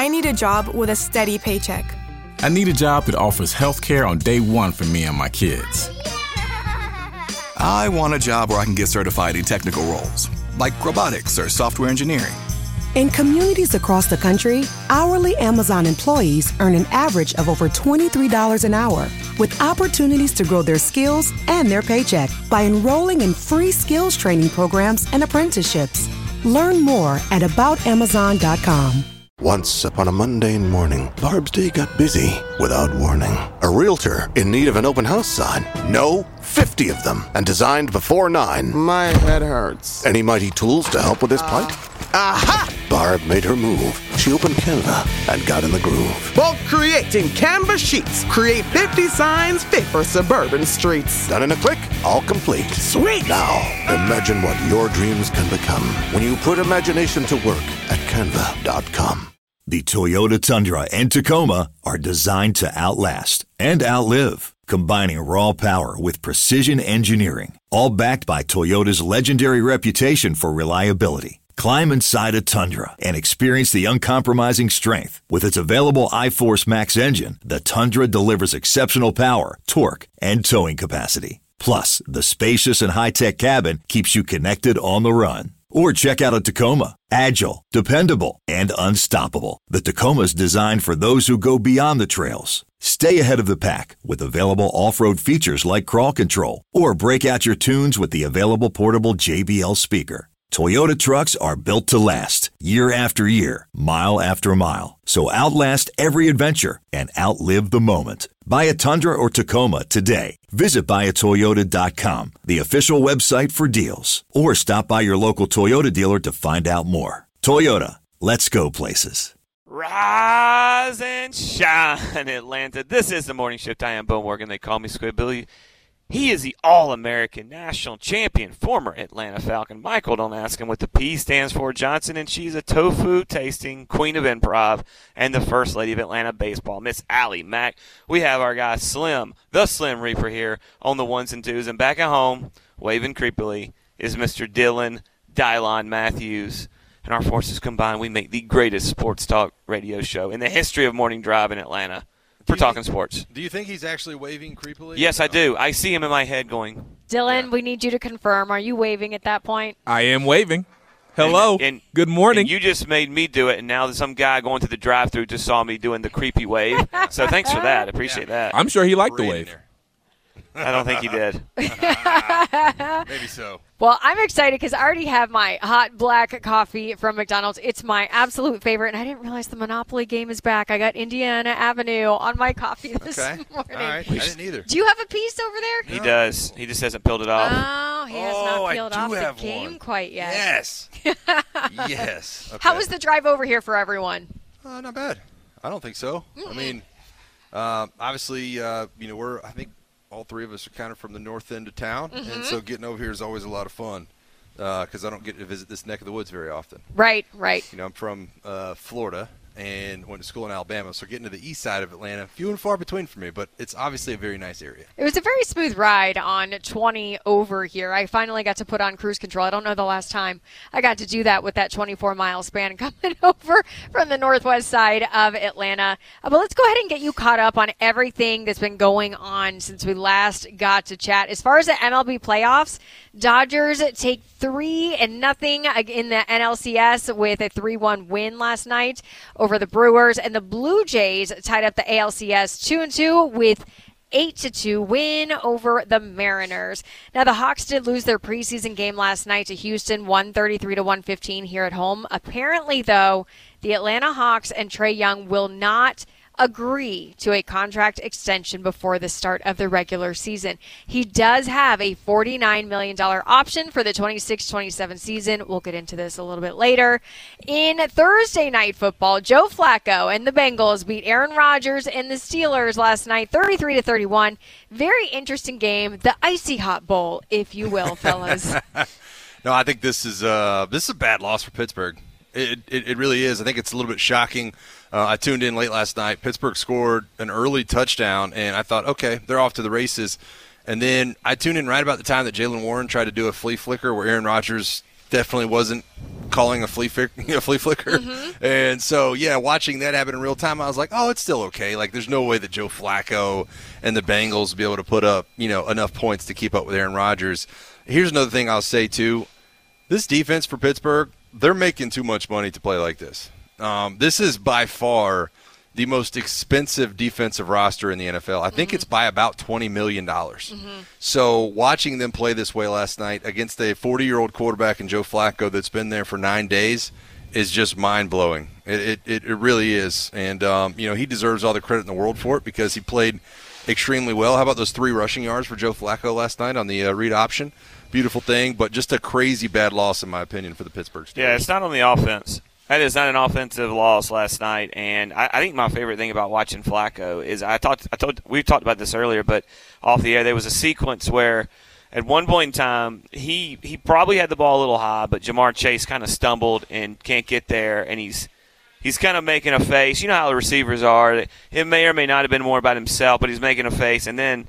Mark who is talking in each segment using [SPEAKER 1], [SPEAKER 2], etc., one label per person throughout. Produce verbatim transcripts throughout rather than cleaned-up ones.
[SPEAKER 1] I need a job with a steady paycheck.
[SPEAKER 2] I need a job that offers health care on day one for me and my kids.
[SPEAKER 3] I want a job where I can get certified in technical roles, like robotics or software engineering.
[SPEAKER 4] In communities across the country, hourly Amazon employees earn an average of over twenty-three dollars an hour, with opportunities to grow their skills and their paycheck by enrolling in free skills training programs and apprenticeships. Learn more at about amazon dot com.
[SPEAKER 5] Once upon a mundane morning, Barb's day got busy without warning. A realtor in need of an open house sign. No, fifty of them, and designed before nine.
[SPEAKER 6] My head hurts.
[SPEAKER 5] Any mighty tools to help with this plight?
[SPEAKER 6] Aha!
[SPEAKER 5] Barb made her move. She opened Canva and got in the groove.
[SPEAKER 6] Bulk creating Canva sheets. Create fifty signs fit for suburban streets.
[SPEAKER 5] Done in a click, all complete.
[SPEAKER 6] Sweet!
[SPEAKER 5] Now, imagine what your dreams can become when you put imagination to work at canva dot com.
[SPEAKER 7] The Toyota Tundra and Tacoma are designed to outlast and outlive, combining raw power with precision engineering, all backed by Toyota's legendary reputation for reliability. Climb inside a Tundra and experience the uncompromising strength. With its available iForce Max engine, the Tundra delivers exceptional power, torque, and towing capacity. Plus, the spacious and high-tech cabin keeps you connected on the run. Or check out a Tacoma. Agile, dependable, and unstoppable. The Tacoma's designed for those who go beyond the trails. Stay ahead of the pack with available off-road features like crawl control. Or break out your tunes with the available portable J B L speaker. Toyota trucks are built to last, year after year, mile after mile. So outlast every adventure and outlive the moment. Buy a Tundra or Tacoma today. Visit buy a toyota dot com, the official website for deals. Or stop by your local Toyota dealer to find out more. Toyota, let's go places.
[SPEAKER 8] Rise and shine, Atlanta. This is the Morning Shift. I am Bo Morgan. They call me Squidbilly. He is the All-American National Champion, former Atlanta Falcon. Michael, don't ask him what the P stands for. Johnson, and she's a tofu-tasting queen of improv and the First Lady of Atlanta baseball, Miss Allie Mack. We have our guy Slim, the Slim Reaper, here on the ones and twos. And back at home, waving creepily, is Mister Dylan Dylon Matthews. And our forces combined, we make the greatest sports talk radio show in the history of Morning Drive in Atlanta. For talking
[SPEAKER 9] think,
[SPEAKER 8] sports.
[SPEAKER 9] Do you think he's actually waving creepily?
[SPEAKER 8] Yes, I do. I see him in my head going.
[SPEAKER 10] Dylan, yeah. We need you to confirm. Are you waving at that point?
[SPEAKER 11] I am waving. Hello.
[SPEAKER 8] And, and,
[SPEAKER 11] Good morning.
[SPEAKER 8] And you just made me do it, and now some guy going to the drive-thru just saw me doing the creepy wave. So thanks for that. I appreciate yeah. that.
[SPEAKER 11] I'm sure he liked the wave.
[SPEAKER 8] I don't think he did.
[SPEAKER 9] Maybe so.
[SPEAKER 10] Well, I'm excited because I already have my hot black coffee from McDonald's. It's my absolute favorite, and I didn't realize the Monopoly game is back. I got Indiana Avenue on my coffee this
[SPEAKER 9] okay.
[SPEAKER 10] morning.
[SPEAKER 9] All right. I didn't either.
[SPEAKER 10] Do you have a piece over there?
[SPEAKER 8] He no. does. He just hasn't peeled it off.
[SPEAKER 10] Oh, he has
[SPEAKER 9] oh,
[SPEAKER 10] not peeled
[SPEAKER 9] I do
[SPEAKER 10] off
[SPEAKER 9] have
[SPEAKER 10] the game
[SPEAKER 9] one.
[SPEAKER 10] quite yet.
[SPEAKER 9] Yes. yes. Okay.
[SPEAKER 10] How was the drive over here for everyone?
[SPEAKER 9] Uh, not bad. I don't think so. Mm-hmm. I mean, uh, obviously, uh, you know, we're, I think, all three of us are kind of from the north end of town, mm-hmm. and so getting over here is always a lot of fun because uh, I don't get to visit this neck of the woods very often.
[SPEAKER 10] Right, right.
[SPEAKER 9] You know, I'm from uh, Florida and went to school in Alabama, so getting to the east side of Atlanta, few and far between for me, but it's obviously a very nice area.
[SPEAKER 10] It was a very smooth ride on twenty over here. I finally got to put on cruise control. I don't know the last time I got to do that with that twenty-four mile span coming over from the northwest side of Atlanta. Uh, but let's go ahead and get you caught up on everything that's been going on since we last got to chat. As far as the M L B playoffs, Dodgers take three and nothing in the N L C S with a three one win last night over the Brewers, and the Blue Jays tied up the A L C S two and two with eight to two win over the Mariners. Now the Hawks did lose their preseason game last night to Houston, one thirty-three to one fifteen here at home. Apparently, though, the Atlanta Hawks and Trae Young will not agree to a contract extension before the start of the regular season. He does have a forty-nine million dollars option for the twenty-six twenty-seven season. We'll get into this a little bit later. In Thursday night football, Joe Flacco and the Bengals beat Aaron Rodgers and the Steelers last night, thirty-three to thirty-one. Very interesting game, the icy hot bowl, if you will, fellas.
[SPEAKER 9] No, I think this is uh, this is a bad loss for Pittsburgh. It, it it really is. I think it's a little bit shocking. Uh, I tuned in late last night. Pittsburgh scored an early touchdown, and I thought, okay, they're off to the races. And then I tuned in right about the time that Jaylen Warren tried to do a flea flicker where Aaron Rodgers definitely wasn't calling a flea, flick, you know, flea flicker. Mm-hmm. And so, yeah, watching that happen in real time, I was like, oh, it's still okay. Like, there's no way that Joe Flacco and the Bengals will be able to put up, you know, enough points to keep up with Aaron Rodgers. Here's another thing I'll say, too. This defense for Pittsburgh, they're making too much money to play like this. Um, this is by far the most expensive defensive roster in the N F L. I think mm-hmm. it's by about twenty million dollars. Mm-hmm. So watching them play this way last night against a forty-year-old quarterback in Joe Flacco that's been there for nine days is just mind-blowing. It it, it really is. And, um, you know, he deserves all the credit in the world for it because he played extremely well. How about those three rushing yards for Joe Flacco last night on the uh, read option? Beautiful thing, but just a crazy bad loss, in my opinion, for the Pittsburgh Steelers.
[SPEAKER 8] Yeah, it's not on the offense. That is not an offensive loss last night, and I, I think my favorite thing about watching Flacco is I talked. I told we talked about this earlier, but off the air there was a sequence where at one point in time he he probably had the ball a little high, but Jamar Chase kind of stumbled and can't get there, and he's he's kind of making a face. You know how the receivers are. It may or may not have been more about himself, but he's making a face, and then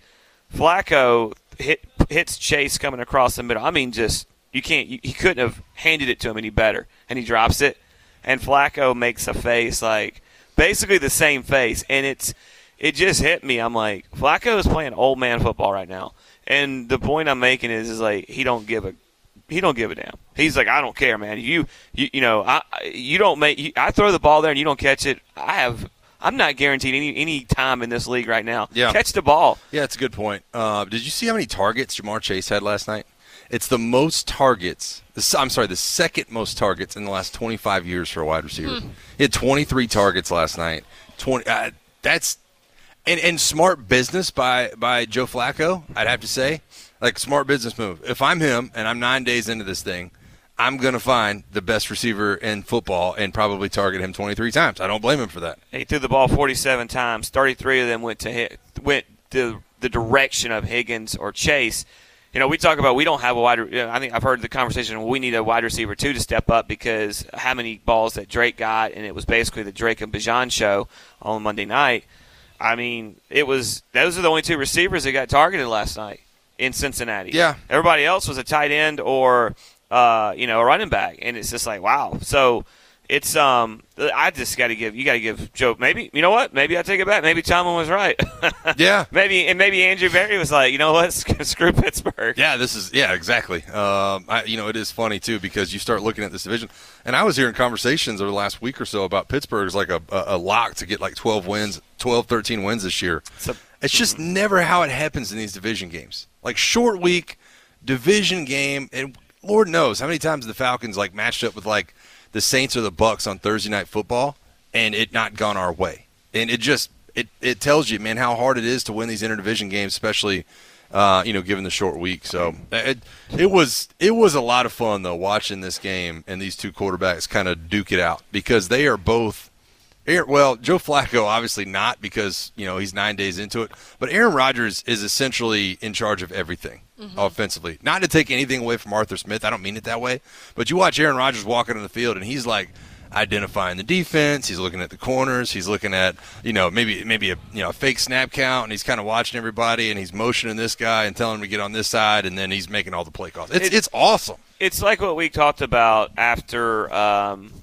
[SPEAKER 8] Flacco hit hits Chase coming across the middle. I mean, just you can't. You, he couldn't have handed it to him any better, and he drops it. And Flacco makes a face, like, basically the same face. And it's it just hit me. I'm like, Flacco is playing old man football right now. And the point I'm making is, is like, he don't give a he don't give a damn. He's like, I don't care, man. You you, you know, I you don't make you, I throw the ball there and you don't catch it. I have I'm not guaranteed any any time in this league right now.
[SPEAKER 9] Yeah.
[SPEAKER 8] Catch the ball.
[SPEAKER 9] Yeah, it's a good point. Uh, did you see how many targets Jamar Chase had last night? It's the most targets. I'm sorry, the second most targets in the last twenty-five years for a wide receiver. Hmm. He had twenty-three targets last night. twenty. Uh, that's and, and smart business by by Joe Flacco. I'd have to say, like smart business move. If I'm him and I'm nine days into this thing, I'm gonna find the best receiver in football and probably target him twenty-three times. I don't blame him for that.
[SPEAKER 8] He threw the ball forty-seven times. thirty-three of them went to hit, went to the direction of Higgins or Chase. You know, we talk about we don't have a wide – I think I've heard the conversation, well, we need a wide receiver, too, to step up because how many balls that Drake got, and it was basically the Drake and Bijan show on Monday night. I mean, it was – those are the only two receivers that got targeted last night in Cincinnati.
[SPEAKER 9] Yeah.
[SPEAKER 8] Everybody else was a tight end or, uh, you know, a running back, and it's just like, wow. So – It's um, I just got to give you got to give Joe. Maybe you know what? Maybe I take it back. Maybe Tomlin was right.
[SPEAKER 9] Yeah.
[SPEAKER 8] Maybe and maybe Andrew Berry was like, you know what? Screw Pittsburgh.
[SPEAKER 9] Yeah, this is yeah exactly. Um, I, you know it is funny too because you start looking at this division, and I was hearing conversations over the last week or so about Pittsburgh is like a, a, a lock to get like twelve wins, twelve, thirteen wins this year. So, it's just mm-hmm. never how it happens in these division games. Like short week, division game, and Lord knows how many times the Falcons like matched up with like. The Saints or the Bucks on Thursday Night Football, and it not gone our way. And it just it, it tells you, man, how hard it is to win these interdivision games, especially uh, you know, given the short week. So it it was it was a lot of fun though watching this game and these two quarterbacks kind of duke it out because they are both. Well, Joe Flacco obviously not because you know he's nine days into it, but Aaron Rodgers is essentially in charge of everything mm-hmm. offensively. Not to take anything away from Arthur Smith, I don't mean it that way, but you watch Aaron Rodgers walking on the field and he's like identifying the defense, he's looking at the corners, he's looking at you know maybe maybe a you know a fake snap count, and he's kind of watching everybody and he's motioning this guy and telling him to get on this side, and then he's making all the play calls. It's it, it's awesome.
[SPEAKER 8] It's like what we talked about after. Um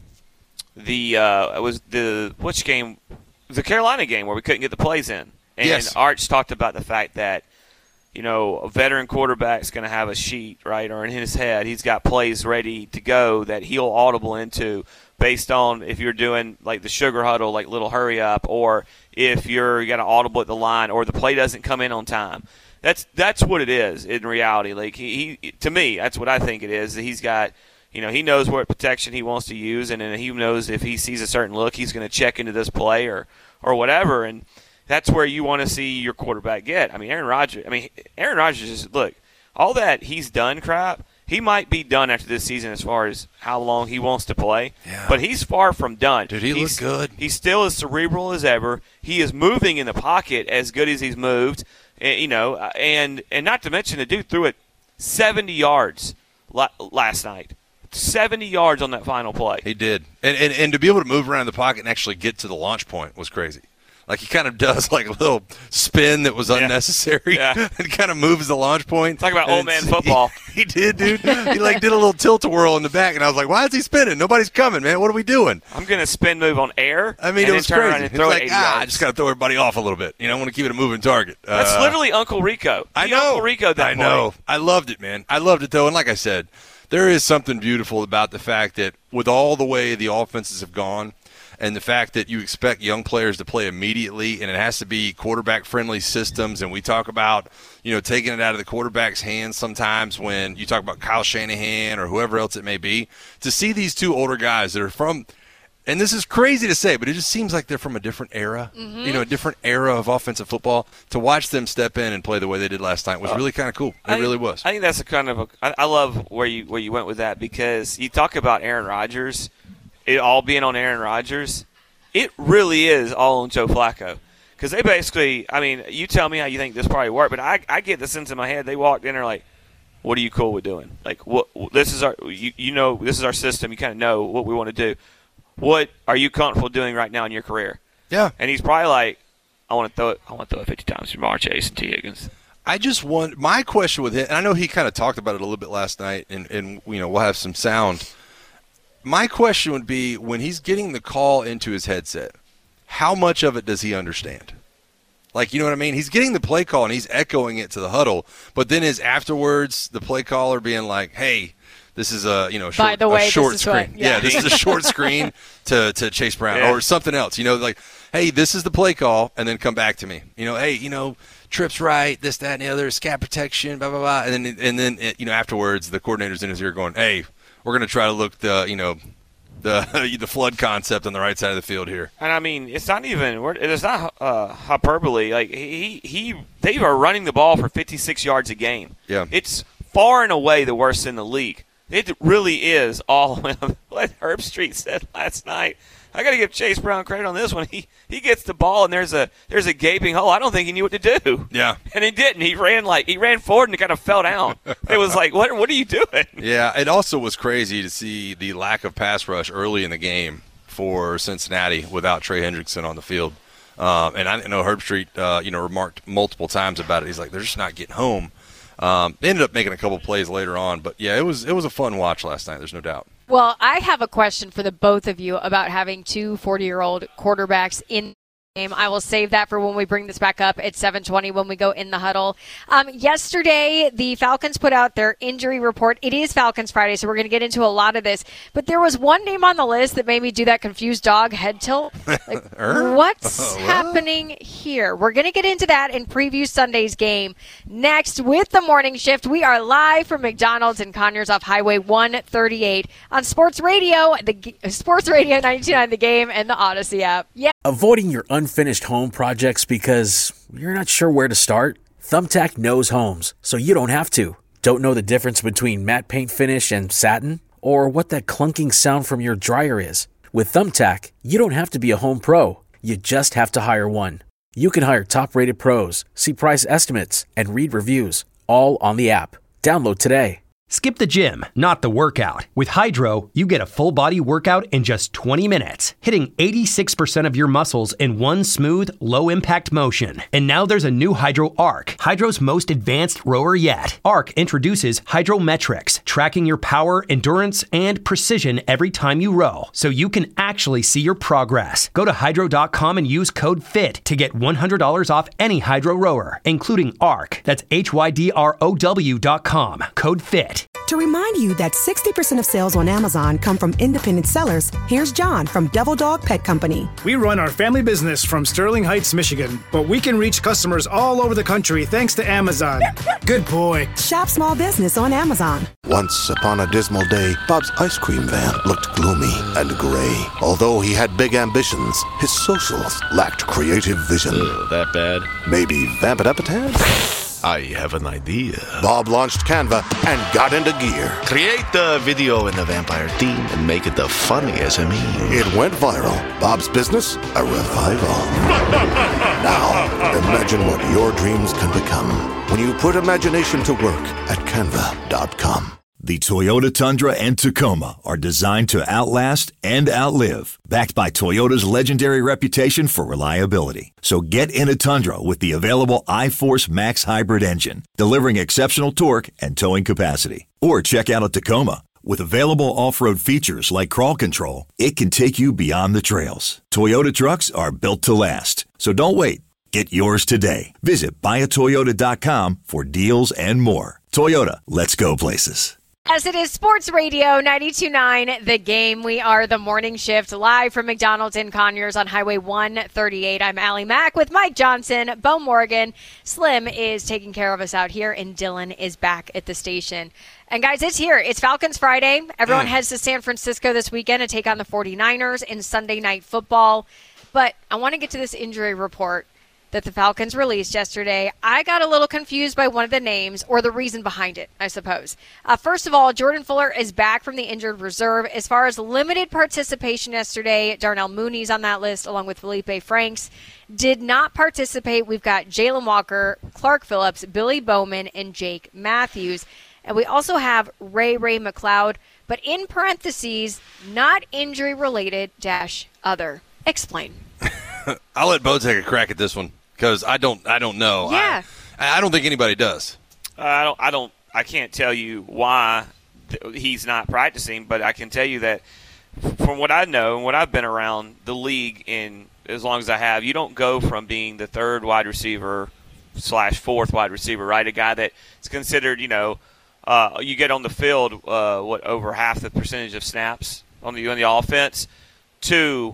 [SPEAKER 8] The uh, it was the which game, the Carolina game where we couldn't get the plays in, and
[SPEAKER 9] yes.
[SPEAKER 8] Arch talked about the fact that you know a veteran quarterback's going to have a sheet right or in his head he's got plays ready to go that he'll audible into based on if you're doing like the sugar huddle, like little hurry up, or if you're going to audible at the line or the play doesn't come in on time. That's that's what it is in reality. Like he, he to me, that's what I think it is. He's got. You know, he knows what protection he wants to use, and then he knows if he sees a certain look, he's going to check into this play or, or whatever, and that's where you want to see your quarterback get. I mean, Aaron Rodgers. I mean, Aaron Rodgers is look all that he's done. Crap, he might be done after this season as far as how long he wants to play,
[SPEAKER 9] yeah.
[SPEAKER 8] but he's far from done.
[SPEAKER 9] Dude, he
[SPEAKER 8] he's,
[SPEAKER 9] look good.
[SPEAKER 8] He's still as cerebral as ever. He is moving in the pocket as good as he's moved. You know, and and not to mention the dude threw it seventy yards last night. seventy yards on that final play.
[SPEAKER 9] He did. And, and and to be able to move around the pocket and actually get to the launch point was crazy. Like he kind of does like a little spin that was
[SPEAKER 8] Yeah.
[SPEAKER 9] unnecessary
[SPEAKER 8] Yeah.
[SPEAKER 9] and kind of moves the launch point.
[SPEAKER 8] Talk about
[SPEAKER 9] And
[SPEAKER 8] old man
[SPEAKER 9] it's-
[SPEAKER 8] football.
[SPEAKER 9] He, he did, dude. He like did a little tilt-a-whirl in the back, and I was like, why is he spinning? Nobody's coming, man. What are we doing?
[SPEAKER 8] I'm going to spin move on air.
[SPEAKER 9] I mean,
[SPEAKER 8] and
[SPEAKER 9] it was
[SPEAKER 8] then turn around
[SPEAKER 9] crazy.
[SPEAKER 8] and
[SPEAKER 9] It's
[SPEAKER 8] throw it
[SPEAKER 9] like,
[SPEAKER 8] eighty
[SPEAKER 9] ah, I
[SPEAKER 8] yards.
[SPEAKER 9] just got to throw everybody off a little bit. You know, I want to keep it a moving target.
[SPEAKER 8] That's
[SPEAKER 9] Uh,
[SPEAKER 8] literally Uncle Rico.
[SPEAKER 9] I
[SPEAKER 8] He
[SPEAKER 9] know.
[SPEAKER 8] Uncle Rico that
[SPEAKER 9] I know.
[SPEAKER 8] play.
[SPEAKER 9] I loved it, man. I loved it, though. And like I said, there is something beautiful about the fact that with all the way the offenses have gone and the fact that you expect young players to play immediately and it has to be quarterback-friendly systems, and we talk about, you know, taking it out of the quarterback's hands sometimes when you talk about Kyle Shanahan or whoever else it may be, to see these two older guys that are from – and this is crazy to say, but it just seems like they're from a different era,
[SPEAKER 10] Mm-hmm.
[SPEAKER 9] you know, a different era of offensive football. To watch them step in and play the way they did last night was really kind of cool. It
[SPEAKER 8] I think-
[SPEAKER 9] really was.
[SPEAKER 8] I think that's a kind of a. I, I love where you where you went with that, because you talk about Aaron Rodgers, it all being on Aaron Rodgers. It really is all on Joe Flacco, because they basically. I mean, you tell me how you think this probably worked, but I I get the sense in my head they walked in there like, what are you cool with doing? Like, what this is our you, you know this is our system. You kind of know what we want to do. What are you comfortable doing right now in your career?
[SPEAKER 9] Yeah.
[SPEAKER 8] And he's probably like, I want to throw it. I want to throw it fifty times to Jamar Chase and T. Higgins.
[SPEAKER 9] I just want my question with him, and I know he kind of talked about it a little bit last night, and, and you know we'll have some sound. My question would be, when he's getting the call into his headset, how much of it does he understand? Like, you know what I mean? He's getting the play call and he's echoing it to the huddle, but then is afterwards the play caller being like, "Hey, this is a you know short,
[SPEAKER 10] By the way,
[SPEAKER 9] a short
[SPEAKER 10] this is
[SPEAKER 9] screen.
[SPEAKER 10] what-
[SPEAKER 9] yeah.
[SPEAKER 10] yeah.
[SPEAKER 9] this is a short screen to, to Chase Brown
[SPEAKER 8] Yeah.
[SPEAKER 9] or something else. You know, like, hey, this is the play call, and then come back to me. You know, hey, you know, trips right, this, that, and the other, scat protection, blah blah blah, and then and then you know afterwards the coordinator's in his ear going, hey, we're gonna try to look the you know the the flood concept on the right side of the field here.
[SPEAKER 8] And I mean, it's not even. we're- It's not uh, hyperbole. Like he, he, they are running the ball for fifty-six yards a game.
[SPEAKER 9] Yeah.
[SPEAKER 8] It's far and away the worst in the league. It really is all what Herb Street said last night. I got to give Chase Brown credit on this one. He he gets the ball and there's a there's a gaping hole. I don't think he knew what to do.
[SPEAKER 9] Yeah.
[SPEAKER 8] And he didn't. He ran like he ran forward and kind of fell down. It was like, what what are you doing?
[SPEAKER 9] Yeah, it also was crazy to see the lack of pass rush early in the game for Cincinnati without Trey Hendrickson on the field. Um, and I know Herb Street, uh, you know, remarked multiple times about it. He's like, they're just not getting home. Um, they ended up making a couple plays later on, but yeah, it was it was a fun watch last night. There's no doubt.
[SPEAKER 10] Well, I have a question for the both of you about having two forty-year-old quarterbacks in the game. I will save that for when we bring this back up at seven twenty when we go in the huddle. Um, yesterday, the Falcons put out their injury report. It is Falcons Friday, so we're going to get into a lot of this. But there was one name on the list that made me do that confused dog head tilt. Like, what's happening here? We're going to get into that and preview Sunday's game next with the morning shift. We are live from McDonald's in Conyers off Highway one thirty-eight on Sports Radio, the Sports Radio ninety-two point nine The Game, and the Odyssey app. Yeah.
[SPEAKER 12] Avoiding your unfinished home projects because you're not sure where to start? Thumbtack knows homes, so you don't have to. Don't know the difference between matte paint finish and satin? Or what that clunking sound from your dryer is? With Thumbtack, you don't have to be a home pro. You just have to hire one. You can hire top-rated pros, see price estimates, and read reviews, all on the app. Download today.
[SPEAKER 13] Skip the gym, not the workout. With Hydro, you get a full-body workout in just twenty minutes, hitting eighty-six percent of your muscles in one smooth, low-impact motion. And now there's a new Hydro Arc, Hydro's most advanced rower yet. Arc introduces Hydrometrics, tracking your power, endurance, and precision every time you row, so you can actually see your progress. Go to hydro dot com and use code FIT to get one hundred dollars off any Hydro rower, including Arc. That's H Y D R O W dot com. Code FIT.
[SPEAKER 4] To remind you that sixty percent of sales on Amazon come from independent sellers, here's John from Devil Dog Pet Company.
[SPEAKER 14] We run our family business from Sterling Heights, Michigan, but we can reach customers all over the country thanks to Amazon. Good boy.
[SPEAKER 4] Shop small business on Amazon.
[SPEAKER 5] Once upon a dismal day, Bob's ice cream van looked gloomy and gray. Although he had big ambitions, his socials lacked creative vision.
[SPEAKER 15] Uh, that bad?
[SPEAKER 5] Maybe Vamp It Up a tad?
[SPEAKER 15] I have an idea.
[SPEAKER 5] Bob launched Canva and got into gear.
[SPEAKER 15] Create the video in the vampire theme and make it the funniest of me.
[SPEAKER 5] It went viral. Bob's business, a revival. Now, imagine what your dreams can become when you put imagination to work at canva dot com.
[SPEAKER 7] The Toyota Tundra and Tacoma are designed to outlast and outlive, backed by Toyota's legendary reputation for reliability. So get in a Tundra with the available iForce Max hybrid engine, delivering exceptional torque and towing capacity. Or check out a Tacoma. With available off-road features like crawl control, it can take you beyond the trails. Toyota trucks are built to last. So don't wait. Get yours today. Visit buy a toyota dot com for deals and more. Toyota, let's go places.
[SPEAKER 10] As it is Sports Radio ninety-two point nine, The Game. We are the morning shift live from McDonald's in Conyers on Highway one thirty-eight. I'm Allie Mack with Mike Johnson, Bo Morgan. Slim is taking care of us out here, and Dylan is back at the station. And, guys, it's here. It's Falcons Friday. Everyone heads to San Francisco this weekend to take on the forty-niners in Sunday Night Football. But I want to get to this injury report that the Falcons released yesterday. I got a little confused by one of the names, or the reason behind it, I suppose. Uh, first of all, Jordan Fuller is back from the injured reserve. As far as limited participation yesterday, Darnell Mooney's on that list, along with Felipe Franks. Did not participate. We've got Jalen Walker, Clark Phillips, Billy Bowman, and Jake Matthews. And we also have Ray Ray McLeod, but in parentheses, not injury-related dash other. Explain.
[SPEAKER 9] I'll let Bo take a crack at this one because I don't. I don't know.
[SPEAKER 10] Yeah.
[SPEAKER 9] I, I don't think anybody does.
[SPEAKER 8] Uh, I don't. I don't. I can't tell you why th- he's not practicing, but I can tell you that from what I know and what I've been around the league in as long as I have, you don't go from being the third wide receiver slash fourth wide receiver, right? A guy that is considered, you know, uh, you get on the field, uh, what over half the percentage of snaps on the on the offense, to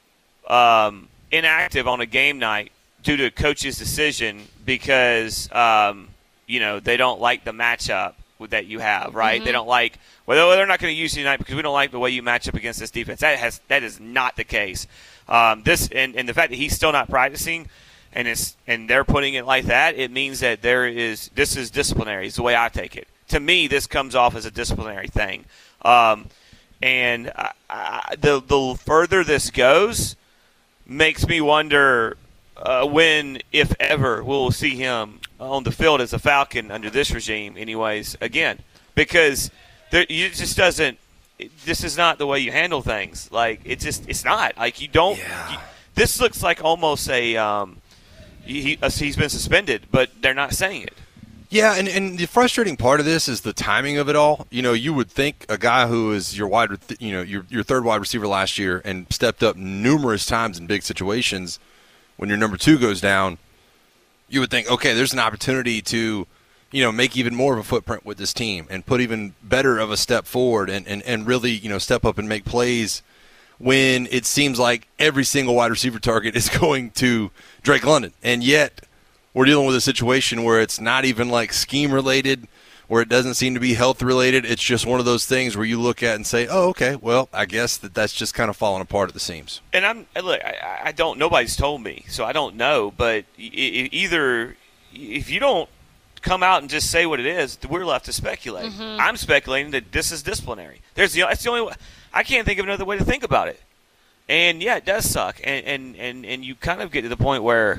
[SPEAKER 8] um, inactive on a game night due to a coach's decision because um, you know they don't like the matchup that you have, right? Mm-hmm. They don't like well they're not going to use you tonight because we don't like the way you match up against this defense. That has that is not the case. Um, this and, and the fact that he's still not practicing and it's and they're putting it like that, it means that there is this is disciplinary. Is the way I take it. To me, this comes off as a disciplinary thing, um, and I, I, the the further this goes, makes me wonder uh, when, if ever, we'll see him on the field as a Falcon under this regime anyways again. Because there, it just doesn't it, – this is not the way you handle things. Like, it just – it's not. Like, you don't yeah. – you, this looks like almost a um, – he, he's been suspended, but they're not saying it.
[SPEAKER 9] Yeah, and, and the frustrating part of this is the timing of it all. You know, you would think a guy who is your wide, you know, your your third wide receiver last year and stepped up numerous times in big situations, when your number two goes down, you would think, okay, there's an opportunity to, you know, make even more of a footprint with this team and put even better of a step forward and, and, and really, you know, step up and make plays when it seems like every single wide receiver target is going to Drake London. And yet we're dealing with a situation where it's not even like scheme related, where it doesn't seem to be health related. It's just one of those things where you look at and say, oh, okay, well, I guess that that's just kind of falling apart at the seams.
[SPEAKER 8] And I'm look, I, I don't, nobody's told me, so I don't know. But either if you don't come out and just say what it is, we're left to speculate. Mm-hmm. I'm speculating that this is disciplinary. There's the that's the only way. I can't think of another way to think about it. And yeah, it does suck. And and and, and you kind of get to the point where,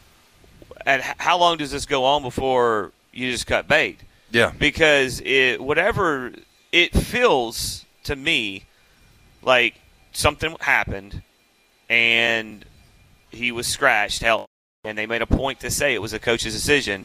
[SPEAKER 8] and how long does this go on before you just cut bait?
[SPEAKER 9] Yeah.
[SPEAKER 8] Because it, whatever, it feels to me like something happened and he was scratched, hell, and they made a point to say it was a coach's decision.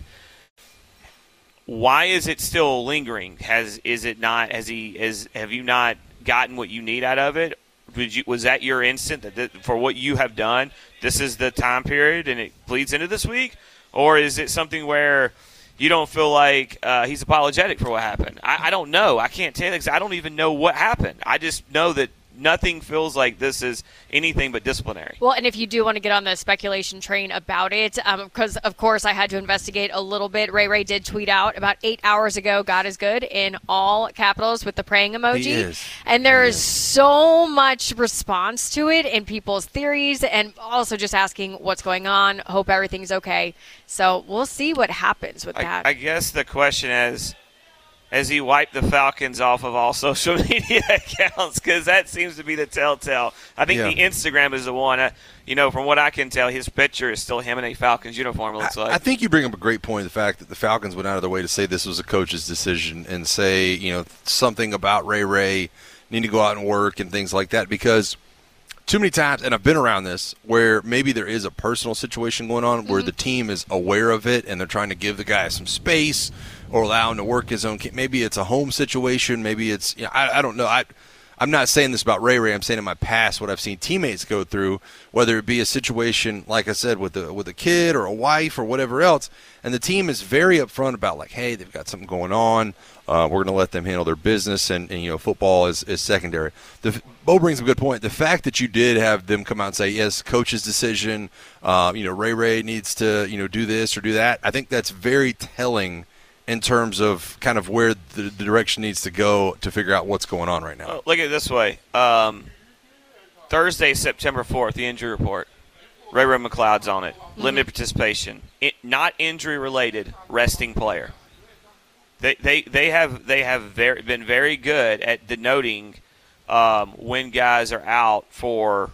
[SPEAKER 8] Why is it still lingering? Has is it not? Has he? Is have you not gotten what you need out of it? Did you, was that your instant that th- for what you have done, this is the time period and it bleeds into this week? Or is it something where you don't feel like uh, he's apologetic for what happened? I, I don't know. I can't tell you because I don't even know what happened. I just know that nothing feels like this is anything but disciplinary.
[SPEAKER 10] Well, and if you do want to get on the speculation train about it, because, um, of course, I had to investigate a little bit. Ray Ray did tweet out about eight hours ago, God is good, in all capitals with the praying emoji.
[SPEAKER 9] He is.
[SPEAKER 10] And there
[SPEAKER 9] he
[SPEAKER 10] is
[SPEAKER 9] is.
[SPEAKER 10] so much response to it in people's theories and also just asking what's going on, hope everything's okay. So we'll see what happens with
[SPEAKER 8] I,
[SPEAKER 10] that.
[SPEAKER 8] I guess the question is, as he wiped the Falcons off of all social media accounts, because that seems to be the telltale. I think
[SPEAKER 9] Yeah.
[SPEAKER 8] the Instagram is the one. Uh, you know, from what I can tell, his picture is still him in a Falcons uniform, it looks like.
[SPEAKER 9] I think you bring up a great point, the fact that the Falcons went out of their way to say this was a coach's decision and say, you know, something about Ray Ray need to go out and work and things like that, because too many times, and I've been around this, where maybe there is a personal situation going on where
[SPEAKER 10] Mm-hmm.
[SPEAKER 9] the team is aware of it and they're trying to give the guy some space or allow him to work his own. Maybe it's a home situation. Maybe it's, you know, I, I don't know. I, I'm not saying this about Ray Ray. I'm saying in my past what I've seen teammates go through, whether it be a situation, like I said, with a, with a kid or a wife or whatever else, and the team is very upfront about, like, hey, they've got something going on. Uh, we're going to let them handle their business, and, and you know, football is, is secondary. The, Bo brings up a good point. The fact that you did have them come out and say, yes, coach's decision, uh, you know, Ray Ray needs to, you know, do this or do that, I think that's very telling in terms of kind of where the, the direction needs to go to figure out what's going on right now.
[SPEAKER 8] Oh, look at it this way. Um, Thursday, September fourth, the injury report. Ray Ray McLeod's on it. Mm-hmm. Limited participation. It, not injury-related, resting player. They they, they have they have very, been very good at denoting um, when guys are out for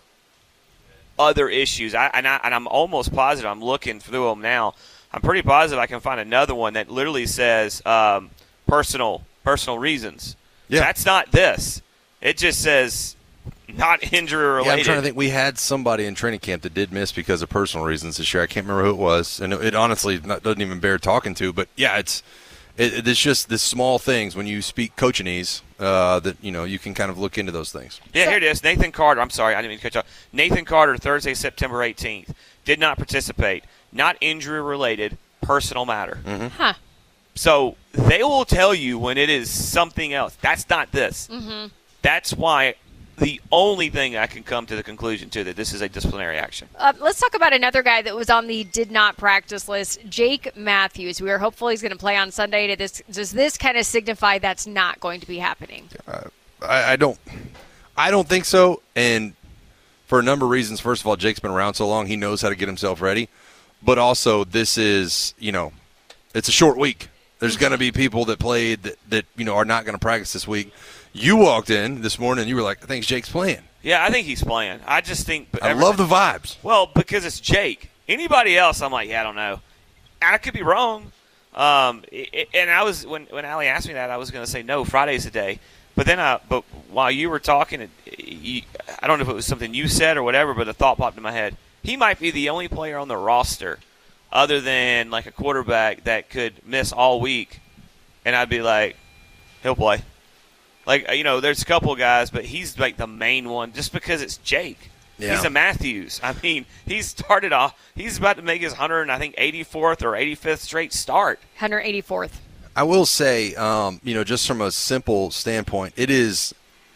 [SPEAKER 8] other issues. I, and, I, and I'm almost positive. I'm looking through them now. I'm pretty positive I can find another one that literally says um, personal personal reasons.
[SPEAKER 9] Yeah.
[SPEAKER 8] That's not this. It just says not injury related.
[SPEAKER 9] Yeah, I'm trying to think. We had somebody in training camp that did miss because of personal reasons this year. I can't remember who it was, and it, it honestly not, doesn't even bear talking to. But yeah, it's it, it's just the small things when you speak coachinese uh, that you know you can kind of look into those things.
[SPEAKER 8] Yeah, here it is. Nathan Carter. I'm sorry, I didn't mean to cut you off. Nathan Carter, Thursday, September eighteenth, did not participate. Not injury related, personal matter.
[SPEAKER 9] Mm-hmm.
[SPEAKER 10] Huh.
[SPEAKER 8] So they will tell you when it is something else. That's not this.
[SPEAKER 10] Mm-hmm.
[SPEAKER 8] That's why the only thing I can come to the conclusion to that this is a disciplinary action.
[SPEAKER 10] Uh, let's talk about another guy that was on the did not practice list, Jake Matthews. We are hopeful he's going to play on Sunday. Does this, does this kind of signify that's not going to be happening?
[SPEAKER 9] Uh, I, I don't, I don't think so. And for a number of reasons, first of all, Jake's been around so long, he knows how to get himself ready. But also, this is, you know, it's a short week. There's going to be people that played that, that, you know, are not going to practice this week. You walked in this morning and you were like, I think Jake's playing.
[SPEAKER 8] Yeah, I think he's playing. I just think –
[SPEAKER 9] I love the vibes.
[SPEAKER 8] Well, because it's Jake. Anybody else, I'm like, yeah, I don't know. I could be wrong. Um, it, and I was – when when Allie asked me that, I was going to say, no, Friday's a day. But then I, but while you were talking, it, you, I don't know if it was something you said or whatever, but a thought popped in my head. He might be the only player on the roster other than like a quarterback that could miss all week, and I'd be like, he'll play. Like, you know, there's a couple of guys, but he's like the main one just because it's Jake.
[SPEAKER 9] Yeah.
[SPEAKER 8] He's a Matthews. I mean, he started off – he's about to make his one hundred, I think, eighty-fourth or eighty-fifth straight start.
[SPEAKER 10] one hundred eighty-fourth.
[SPEAKER 9] I will say, um, you know, just from a simple standpoint, it is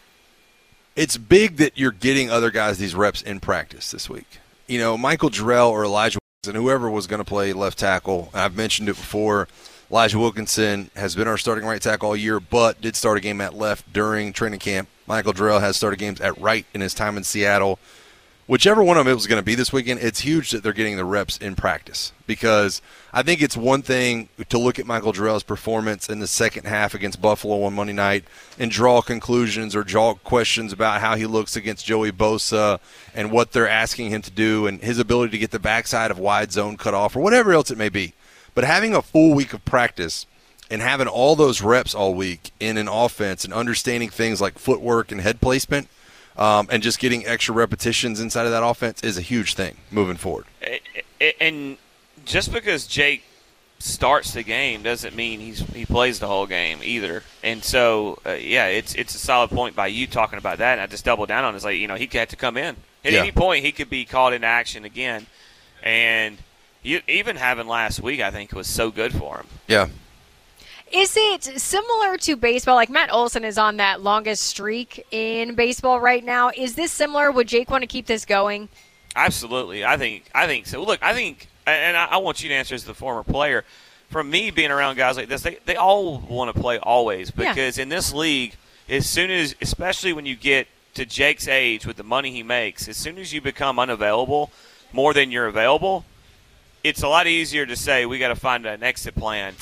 [SPEAKER 9] – it's big that you're getting other guys these reps in practice this week. You know, Michael Jarrell or Elijah Wilkinson, whoever was going to play left tackle, I've mentioned it before, Elijah Wilkinson has been our starting right tackle all year, but did start a game at left during training camp. Michael Jarrell has started games at right in his time in Seattle. Whichever one of them it was going to be this weekend, it's huge that they're getting the reps in practice, because I think it's one thing to look at Michael Jarrell's performance in the second half against Buffalo on Monday night and draw conclusions or draw questions about how he looks against Joey Bosa and what they're asking him to do and his ability to get the backside of wide zone cut off or whatever else it may be. But having a full week of practice and having all those reps all week in an offense and understanding things like footwork and head placement, Um, and just getting extra repetitions inside of that offense is a huge thing moving forward.
[SPEAKER 8] And just because Jake starts the game doesn't mean he's he plays the whole game either. And so, uh, yeah, it's it's a solid point by you talking about that. And I just double down on it. It's like, you know, he could have to come in. At
[SPEAKER 9] yeah.
[SPEAKER 8] any point, he could be called into action again. And you, even having last week, I think, was so good for him.
[SPEAKER 9] Yeah.
[SPEAKER 10] Is it similar to baseball? Like Matt Olson is on that longest streak in baseball right now. Is this similar? Would Jake want to keep this going?
[SPEAKER 8] Absolutely. I think I think so. Look, I think, and I, I want you to answer as the former player. From me being around guys like this, they, they all want to play always, because yeah. in this league, as soon as, especially when you get to Jake's age with the money he makes, as soon as you become unavailable more than you're available, it's a lot easier to say we got to find an exit plan.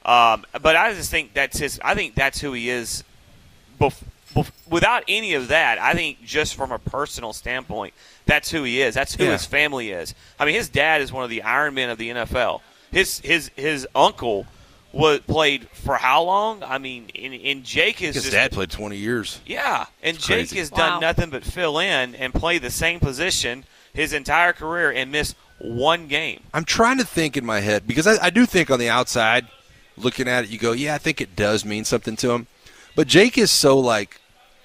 [SPEAKER 8] Um, but I just think that's his. I think that's who he is. Bef- bef- without any of that, I think just from a personal standpoint, that's who he is. That's who
[SPEAKER 9] yeah.
[SPEAKER 8] his family is. I mean, his dad is one of the Iron Men of the N F L. His his his uncle was played for how long? I mean, and, and Jake is
[SPEAKER 9] his
[SPEAKER 8] just,
[SPEAKER 9] dad played twenty years.
[SPEAKER 8] Yeah, and
[SPEAKER 9] It's
[SPEAKER 8] Jake
[SPEAKER 9] crazy.
[SPEAKER 8] has
[SPEAKER 10] Wow.
[SPEAKER 8] done nothing but fill in and play the same position his entire career and miss one game.
[SPEAKER 9] I'm trying to think in my head because I, I do think on the outside, looking at it, you go, yeah, I think it does mean something to him. But Jake is so like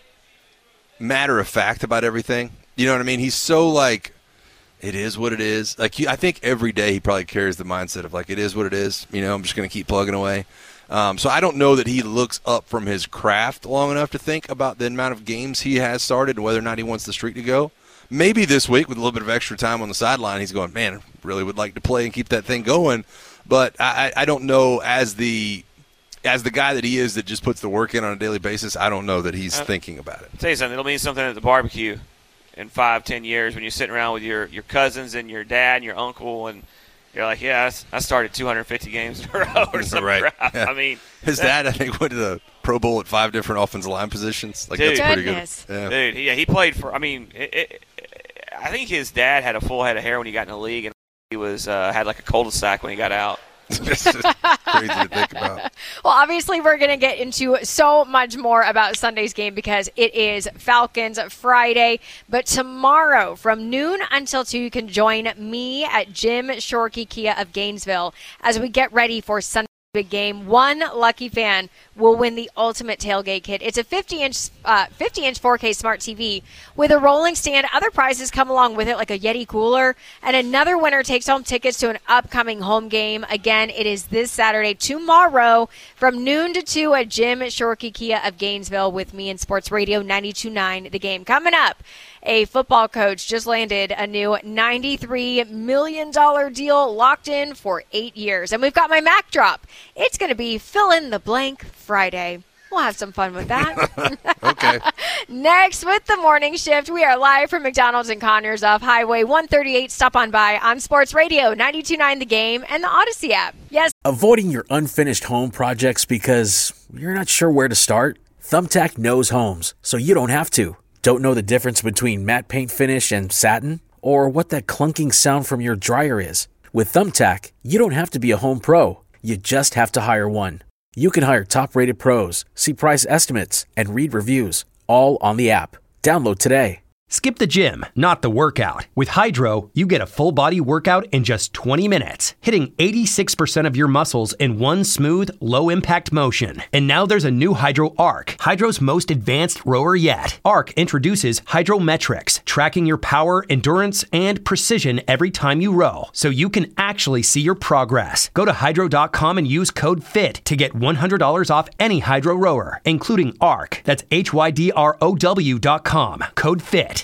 [SPEAKER 9] matter of fact about everything. You know what I mean? He's so like, it is what it is. Like he, I think every day he probably carries the mindset of like, it is what it is. You know, I'm just going to keep plugging away. Um, so I don't know that he looks up from his craft long enough to think about the amount of games he has started and whether or not he wants the streak to go. Maybe this week with a little bit of extra time on the sideline, he's going, man, I really would like to play and keep that thing going. But I, I don't know as the as the guy that he is that just puts the work in on a daily basis, I don't know that he's
[SPEAKER 8] Uh,
[SPEAKER 9] thinking about it.
[SPEAKER 8] I'll tell you something. It'll mean something at the barbecue in five, ten years when you're sitting around with your, your cousins and your dad and your uncle, and you're like, yeah, I, s- I started two hundred fifty games in a row or some
[SPEAKER 9] Right.
[SPEAKER 8] crap.
[SPEAKER 9] Yeah.
[SPEAKER 8] I mean,
[SPEAKER 9] His
[SPEAKER 8] that-
[SPEAKER 9] dad, I think, went to the Pro Bowl at five different offensive line positions. Like
[SPEAKER 8] Dude.
[SPEAKER 9] that's pretty
[SPEAKER 10] Goodness.
[SPEAKER 9] good. Yeah.
[SPEAKER 8] Dude, yeah, he played for. I mean, it, it, I think his dad had a full head of hair when he got in the league, and he was uh, had like a cul-de-sac when he got out.
[SPEAKER 9] It's just crazy to think about.
[SPEAKER 10] Well, obviously, we're going to get into so much more about Sunday's game because it is Falcons Friday. But tomorrow, from noon until two, you can join me at Jim Shorkey Kia of Gainesville as we get ready for Sunday's big game. One lucky fan will win the ultimate tailgate kit. It's a fifty inch uh, fifty inch four K smart T V with a rolling stand. Other prizes come along with it, like a Yeti cooler. And another winner takes home tickets to an upcoming home game. Again, it is this Saturday, tomorrow, from noon to two at Jim Shorkey Kia of Gainesville with me in Sports Radio ninety-two point nine The Game. Coming up, a football coach just landed a new ninety-three million dollars deal locked in for eight years. And we've got my Mac drop. It's going to be fill in the blank Friday. We'll have some fun with that.
[SPEAKER 9] Okay.
[SPEAKER 10] Next, with the morning shift, we are live from McDonald's and Conyers off Highway one thirty-eight. Stop on by on Sports Radio ninety-two point nine The Game and the Odyssey app. Yes.
[SPEAKER 12] Avoiding your unfinished home projects because you're not sure where to start? Thumbtack knows homes, so you don't have to. Don't know the difference between matte paint finish and satin? Or what that clunking sound from your dryer is? With Thumbtack, you don't have to be a home pro. You just have to hire one. You can hire top-rated pros, see price estimates, and read reviews, all on the app. Download today.
[SPEAKER 13] Skip the gym, not the workout. With Hydro, you get a full body workout in just twenty minutes, hitting eighty-six percent of your muscles in one smooth, low impact motion. And now there's a new Hydro Arc, Hydro's most advanced rower yet. Arc introduces Hydrometrics, tracking your power, endurance, and precision every time you row, so you can actually see your progress. Go to hydro dot com and use code FIT to get one hundred dollars off any Hydro rower, including Arc. That's H Y D R O W dot com. Code FIT.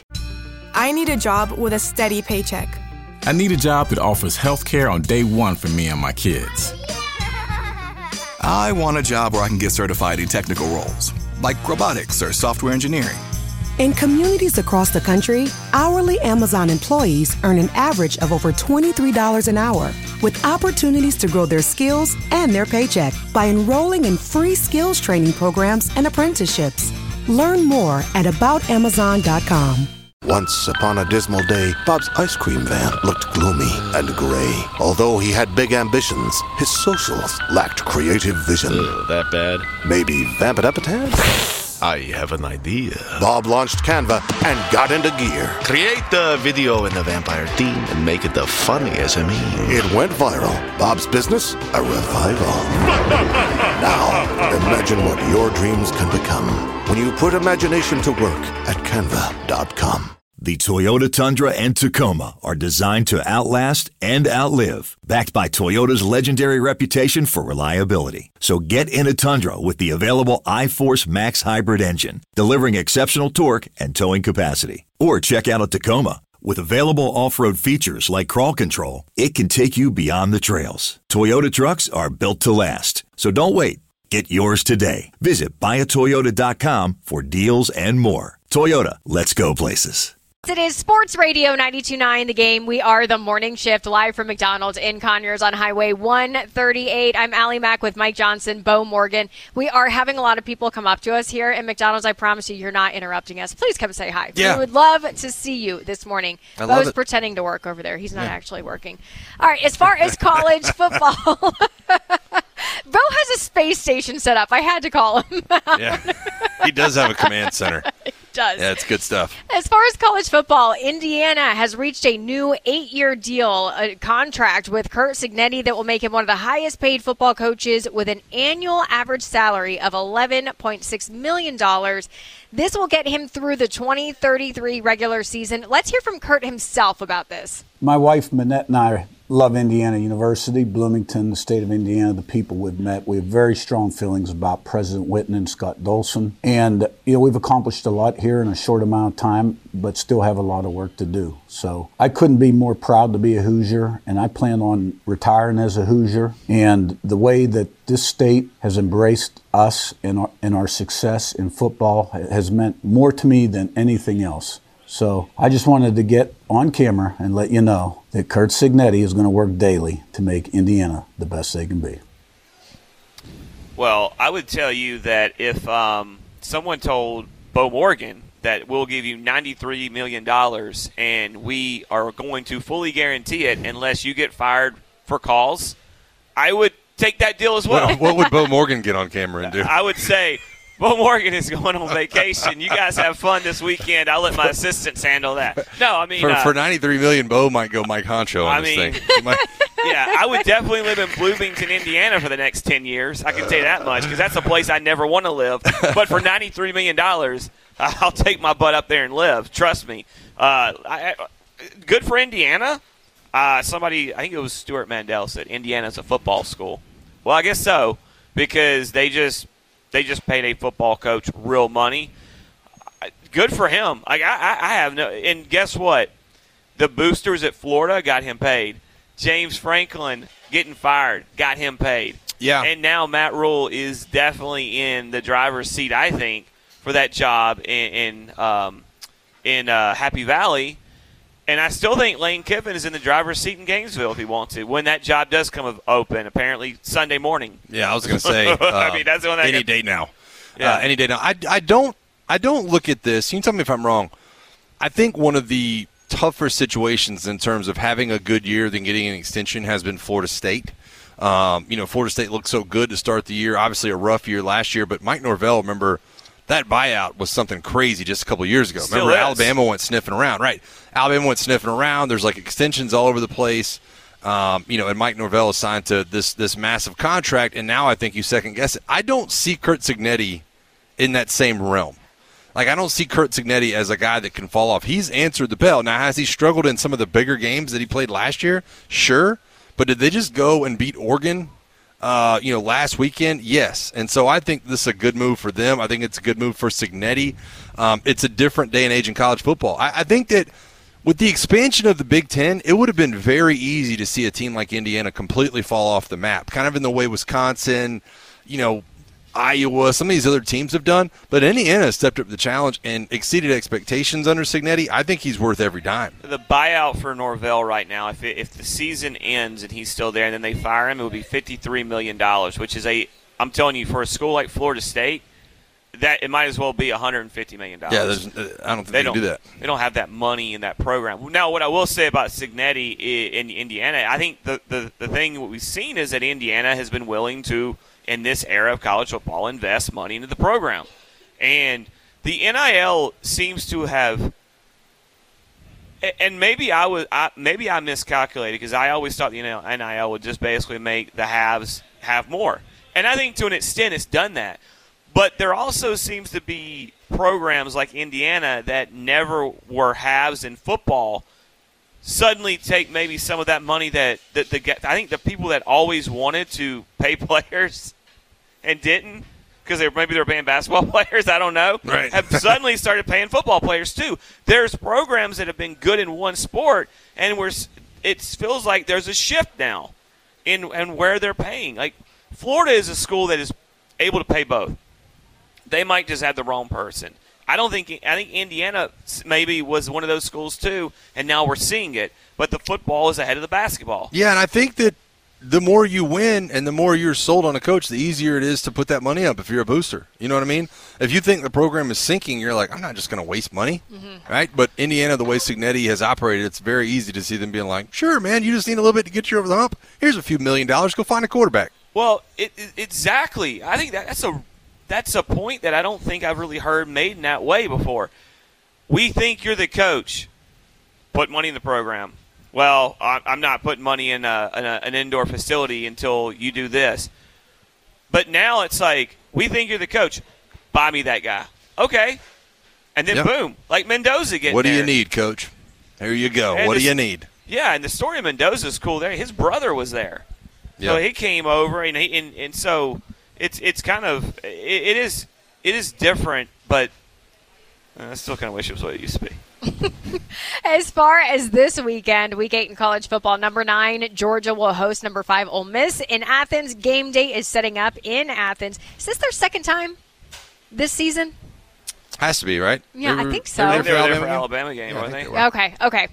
[SPEAKER 1] I need a job with a steady paycheck.
[SPEAKER 2] I need a job that offers health care on day one for me and my kids.
[SPEAKER 3] I want a job where I can get certified in technical roles, like robotics or software engineering.
[SPEAKER 4] In communities across the country, hourly Amazon employees earn an average of over twenty-three dollars an hour, with opportunities to grow their skills and their paycheck by enrolling in free skills training programs and apprenticeships. Learn more at about amazon dot com.
[SPEAKER 5] Once upon a dismal day, Bob's ice cream van looked gloomy and gray. Although he had big ambitions, his socials lacked creative vision.
[SPEAKER 15] Ugh, that bad?
[SPEAKER 5] Maybe vamp it up a tad?
[SPEAKER 15] I have an idea.
[SPEAKER 5] Bob launched Canva and got into gear.
[SPEAKER 15] Create the video in the vampire theme and make it the funniest I mean.
[SPEAKER 5] It went viral. Bob's business, a revival. Now, imagine what your dreams can become when you put imagination to work at canva dot com.
[SPEAKER 7] The Toyota Tundra and Tacoma are designed to outlast and outlive, backed by Toyota's legendary reputation for reliability. So get in a Tundra with the available iForce Max hybrid engine, delivering exceptional torque and towing capacity. Or check out a Tacoma. With available off-road features like crawl control, it can take you beyond the trails. Toyota trucks are built to last. So don't wait. Get yours today. Visit buy a toyota dot com for deals and more. Toyota, let's go places.
[SPEAKER 10] It is Sports Radio ninety-two point nine The Game. We are the morning shift live from McDonald's in Conyers on Highway one thirty-eight. I'm Allie Mack with Mike Johnson, Bo Morgan. We are having a lot of people come up to us here at McDonald's. I promise you, you're not interrupting us. Please come say hi.
[SPEAKER 9] Yeah.
[SPEAKER 10] We would love to see you this morning.
[SPEAKER 9] I love
[SPEAKER 10] Bo's
[SPEAKER 9] it.
[SPEAKER 10] pretending to work over there. He's not
[SPEAKER 9] Yeah.
[SPEAKER 10] actually working. All right, as far as college football, Bo has a space station set up. I had to call him out.
[SPEAKER 9] Yeah, he does have a command center.
[SPEAKER 10] He does.
[SPEAKER 9] Yeah, it's good stuff.
[SPEAKER 10] As far as college football, Indiana has reached a new eight-year deal, a contract with Curt Cignetti that will make him one of the highest-paid football coaches with an annual average salary of eleven point six million dollars. This will get him through the twenty thirty-three regular season. Let's hear from Curt himself about this.
[SPEAKER 16] My wife, Manette, and I love Indiana University, Bloomington, the state of Indiana, the people we've met. We have very strong feelings about President Whitten and Scott Dolson. And, you know, we've accomplished a lot here in a short amount of time, but still have a lot of work to do. So I couldn't be more proud to be a Hoosier, and I plan on retiring as a Hoosier. And the way that this state has embraced us and our, and our success in football has meant more to me than anything else. So I just wanted to get on camera and let you know that Curt Cignetti is going to work daily to make Indiana the best they can be.
[SPEAKER 8] Well, I would tell you that if um, someone told Bo Morgan that we'll give you ninety-three million dollars and we are going to fully guarantee it unless you get fired for calls, I would take that deal as well.
[SPEAKER 9] What, what would Bo Morgan get on camera and do?
[SPEAKER 8] I would say, Bo Morgan is going on vacation. You guys have fun this weekend. I'll let my assistants handle that. No, I mean
[SPEAKER 9] For,
[SPEAKER 8] uh,
[SPEAKER 9] for ninety-three million dollars, Bo might go Mike Honcho on
[SPEAKER 8] I
[SPEAKER 9] this
[SPEAKER 8] mean,
[SPEAKER 9] thing. He might-
[SPEAKER 8] yeah, I would definitely live in Bloomington, Indiana for the next ten years. I can tell you that much because that's a place I never want to live. But for ninety-three million dollars, I'll take my butt up there and live. Trust me. Uh, I, I, good for Indiana. Uh, somebody, I think it was Stuart Mandel, said Indiana's a football school. Well, I guess so because they just they just paid a football coach real money. Good for him. Like I, I have no. And guess what? The boosters at Florida got him paid. James Franklin getting fired got him paid.
[SPEAKER 9] Yeah.
[SPEAKER 8] And now Matt Rule is definitely in the driver's seat, I think, for that job in in, um, in uh, Happy Valley. And I still think Lane Kiffin is in the driver's seat in Gainesville if he wants to, when that job does come open, apparently Sunday morning.
[SPEAKER 9] Yeah, I was going to say, uh,
[SPEAKER 8] I mean, that's the one that
[SPEAKER 9] any
[SPEAKER 8] got-
[SPEAKER 9] day now.
[SPEAKER 8] Yeah.
[SPEAKER 9] Uh, any day now. I, I don't I don't look at this. You can tell me if I'm wrong. I think one of the tougher situations in terms of having a good year than getting an extension has been Florida State. Um, you know, Florida State looked so good to start the year. Obviously a rough year last year, but Mike Norvell, remember, that buyout was something crazy just a couple of years ago.
[SPEAKER 8] Still
[SPEAKER 9] Remember,
[SPEAKER 8] is.
[SPEAKER 9] Alabama went sniffing around. Right. Alabama went sniffing around. There's like extensions all over the place. Um, you know, and Mike Norvell is signed to this this massive contract, and now I think you second guess it. I don't see Curt Cignetti in that same realm. Like, I don't see Curt Cignetti as a guy that can fall off. He's answered the bell. Now, has he struggled in some of the bigger games that he played last year? Sure. But did they just go and beat Oregon, uh, you know, last weekend? Yes. And so I think this is a good move for them. I think it's a good move for Cignetti. Um, it's a different day and age in college football. I, I think that with the expansion of the Big Ten, it would have been very easy to see a team like Indiana completely fall off the map, kind of in the way Wisconsin, you know, Iowa, some of these other teams have done. But Indiana stepped up to the challenge and exceeded expectations under Cignetti. I think he's worth every dime.
[SPEAKER 8] The buyout for Norvell right now, if it, if the season ends and he's still there and then they fire him, it would be fifty-three million dollars, which is a, I'm telling you, for a school like Florida State, that it might as well be one hundred fifty million dollars.
[SPEAKER 9] Yeah, there's, uh, I don't think
[SPEAKER 8] they
[SPEAKER 9] they
[SPEAKER 8] don't
[SPEAKER 9] can do that.
[SPEAKER 8] They don't have that money in that program. Now, what I will say about Cignetti in Indiana, I think the, the, the thing that we've seen is that Indiana has been willing to, in this era of college football, invest money into the program. And the N I L seems to have – and maybe I was I, maybe I miscalculated because I always thought the N I L would just basically make the haves have more. And I think to an extent it's done that. But there also seems to be programs like Indiana that never were haves in football suddenly take maybe some of that money that, that the I think the people that always wanted to pay players and didn't because they maybe they're paying basketball players, I don't know,
[SPEAKER 9] right.
[SPEAKER 8] have suddenly started paying football players too. There's programs that have been good in one sport, and we're it feels like there's a shift now in and where they're paying. Like Florida is a school that is able to pay both. They might just have the wrong person. I don't think I think Indiana maybe was one of those schools too, and now we're seeing it. But the football is ahead of the basketball.
[SPEAKER 9] Yeah, and I think that the more you win and the more you're sold on a coach, the easier it is to put that money up if you're a booster. You know what I mean? If you think the program is sinking, you're like, I'm not just going to waste money, mm-hmm. right? But Indiana, the way Cignetti has operated, it's very easy to see them being like, sure, man, you just need a little bit to get you over the hump. Here's a few million dollars. Go find a quarterback.
[SPEAKER 8] Well, it, it, exactly. I think that, that's a that's a point that I don't think I've really heard made in that way before. We think you're the coach. Put money in the program. Well, I'm not putting money in, a, in a, an indoor facility until you do this. But now it's like, we think you're the coach. Buy me that guy. Okay. And then, yep. boom, like Mendoza getting
[SPEAKER 9] What do
[SPEAKER 8] there.
[SPEAKER 9] you need, Coach? Here you go.
[SPEAKER 8] And
[SPEAKER 9] what
[SPEAKER 8] this,
[SPEAKER 9] do you need?
[SPEAKER 8] Yeah, and the story of Mendoza is cool there. His brother was there. Yep. So he came over, and, he, and, and so it's it's kind of it, – it is it is different, but I still kind of wish it was what it used to be.
[SPEAKER 10] As far as this weekend, week eight in college football, number nine, Georgia will host number five, Ole Miss in Athens. Game day is setting up in Athens. Is this their second time this season?
[SPEAKER 9] Has to be, right?
[SPEAKER 10] Yeah,
[SPEAKER 9] they were,
[SPEAKER 10] I think so.
[SPEAKER 8] They were there for
[SPEAKER 9] Alabama,
[SPEAKER 8] Alabama game,
[SPEAKER 9] yeah,
[SPEAKER 8] weren't they?
[SPEAKER 10] they okay, okay.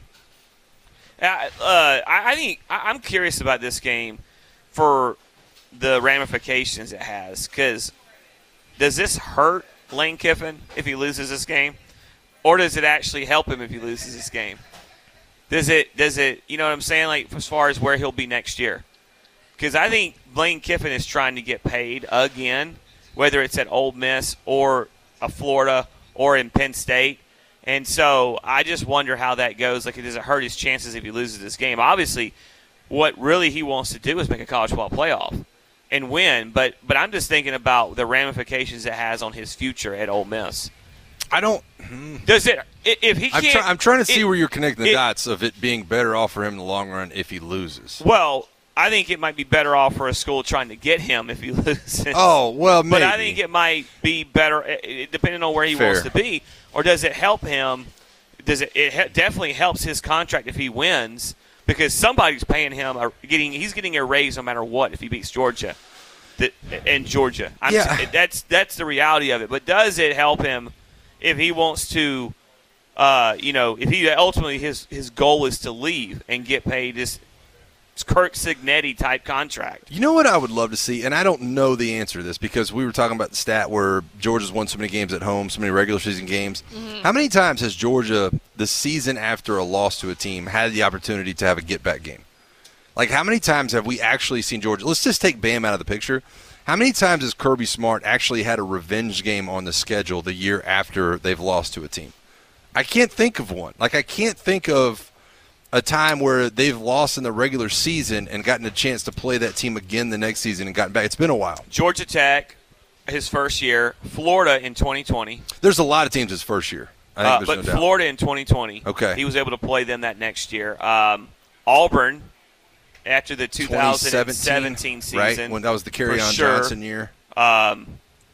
[SPEAKER 8] Uh, uh, I, I think I, I'm curious about this game for the ramifications it has, because does this hurt Lane Kiffin if he loses this game? Or does it actually help him if he loses this game? Does it, does it, you know what I'm saying, like as far as where he'll be next year? Because I think Lane Kiffin is trying to get paid again, whether it's at Ole Miss or a Florida or in Penn State. And so I just wonder how that goes. Like, does it hurt his chances if he loses this game? Obviously, what really he wants to do is make a college football playoff and win. But but I'm just thinking about the ramifications it has on his future at Ole Miss.
[SPEAKER 9] I don't.
[SPEAKER 8] Does it? If he can't,
[SPEAKER 9] I'm, try, I'm trying to see
[SPEAKER 8] it,
[SPEAKER 9] where you're connecting the
[SPEAKER 8] it,
[SPEAKER 9] dots of it being better off for him in the long run if he loses.
[SPEAKER 8] Well, I think it might be better off for a school trying to get him if he loses.
[SPEAKER 9] Oh, well, maybe.
[SPEAKER 8] But I think it might be better, depending on where he
[SPEAKER 9] Fair.
[SPEAKER 8] wants to be. Or does it help him? Does it? It definitely helps his contract if he wins, because somebody's paying him. A, getting he's getting a raise no matter what if he beats Georgia. The, and Georgia. I'm
[SPEAKER 9] yeah.
[SPEAKER 8] t- that's that's the reality of it. But does it help him if he wants to? Uh, you know, if he ultimately his his goal is to leave and get paid this Kirk Cignetti type contract.
[SPEAKER 9] You know what I would love to see, and I don't know the answer to this because we were talking about the stat where Georgia's won so many games at home, so many regular season games. Mm-hmm. How many times has Georgia, the season after a loss to a team, had the opportunity to have a get-back game? Like, how many times have we actually seen Georgia? Let's just take Bam out of the picture. How many times has Kirby Smart actually had a revenge game on the schedule the year after they've lost to a team? I can't think of one. Like, I can't think of a time where they've lost in the regular season and gotten a chance to play that team again the next season and gotten back. It's been a while.
[SPEAKER 8] Georgia Tech, his first year. Florida in twenty twenty.
[SPEAKER 9] There's a lot of teams his first year. I think
[SPEAKER 8] uh,
[SPEAKER 9] there's
[SPEAKER 8] but
[SPEAKER 9] no doubt.
[SPEAKER 8] Florida in twenty twenty.
[SPEAKER 9] Okay.
[SPEAKER 8] He was able to play them that next year. Um, Auburn after the two thousand seventeen season.
[SPEAKER 9] Right, when that was the Kerryon
[SPEAKER 8] sure.
[SPEAKER 9] Johnson year.
[SPEAKER 8] Um,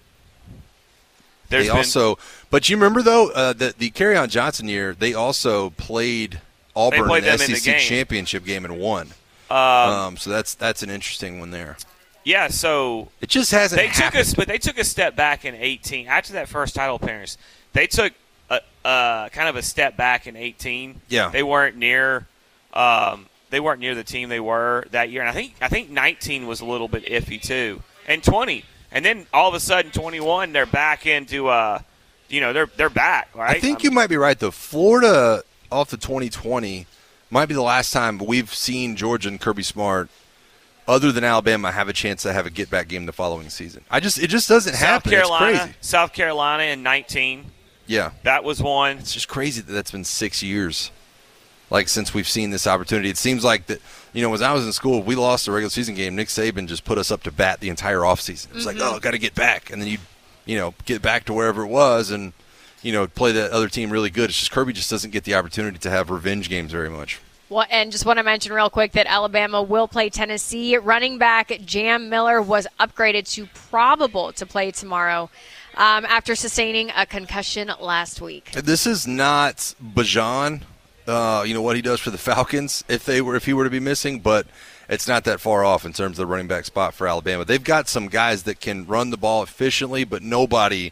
[SPEAKER 8] there's
[SPEAKER 9] they
[SPEAKER 8] been,
[SPEAKER 9] also, but you remember though uh, the the Kerryon Johnson year, they also played Auburn
[SPEAKER 8] played
[SPEAKER 9] in the
[SPEAKER 8] them
[SPEAKER 9] S E C
[SPEAKER 8] in the game.
[SPEAKER 9] championship game and won.
[SPEAKER 8] Um,
[SPEAKER 9] um, so that's that's an interesting one there.
[SPEAKER 8] Yeah, so
[SPEAKER 9] it just hasn't.
[SPEAKER 8] They
[SPEAKER 9] happened.
[SPEAKER 8] took a, but they took a step back in eighteen after that first title appearance. They took a, a kind of a step back in eighteen.
[SPEAKER 9] Yeah,
[SPEAKER 8] they weren't near. Um, they weren't near the team they were that year, and I think I think nineteen was a little bit iffy too, and twenty, and then all of a sudden twenty-one, they're back into. Uh, you know, they're they're back. Right?
[SPEAKER 9] I think
[SPEAKER 8] I
[SPEAKER 9] you
[SPEAKER 8] mean,
[SPEAKER 9] might be right though. Florida off the twenty twenty might be the last time we've seen Georgia and Kirby Smart, other than Alabama, have a chance to have a get-back game the following season. I just it just doesn't
[SPEAKER 8] South
[SPEAKER 9] happen.
[SPEAKER 8] Carolina,
[SPEAKER 9] it's crazy.
[SPEAKER 8] South Carolina in nineteen.
[SPEAKER 9] Yeah,
[SPEAKER 8] that was one.
[SPEAKER 9] It's just crazy that that's been six years, like since we've seen this opportunity. It seems like that. You know, when I was in school, we lost a regular season game. Nick Saban just put us up to bat the entire offseason. It was
[SPEAKER 8] mm-hmm.
[SPEAKER 9] like, oh, got to get back, and then you, you know, get back to wherever it was, and you know, play that other team really good. It's just Kirby just doesn't get the opportunity to have revenge games very much.
[SPEAKER 10] Well, and just want to mention real quick that Alabama will play Tennessee. Running back Jam Miller was upgraded to probable to play tomorrow um, after sustaining a concussion last week.
[SPEAKER 9] This is not Bajan, uh, you know, what he does for the Falcons if they were if he were to be missing, but it's not that far off in terms of the running back spot for Alabama. They've got some guys that can run the ball efficiently, but nobody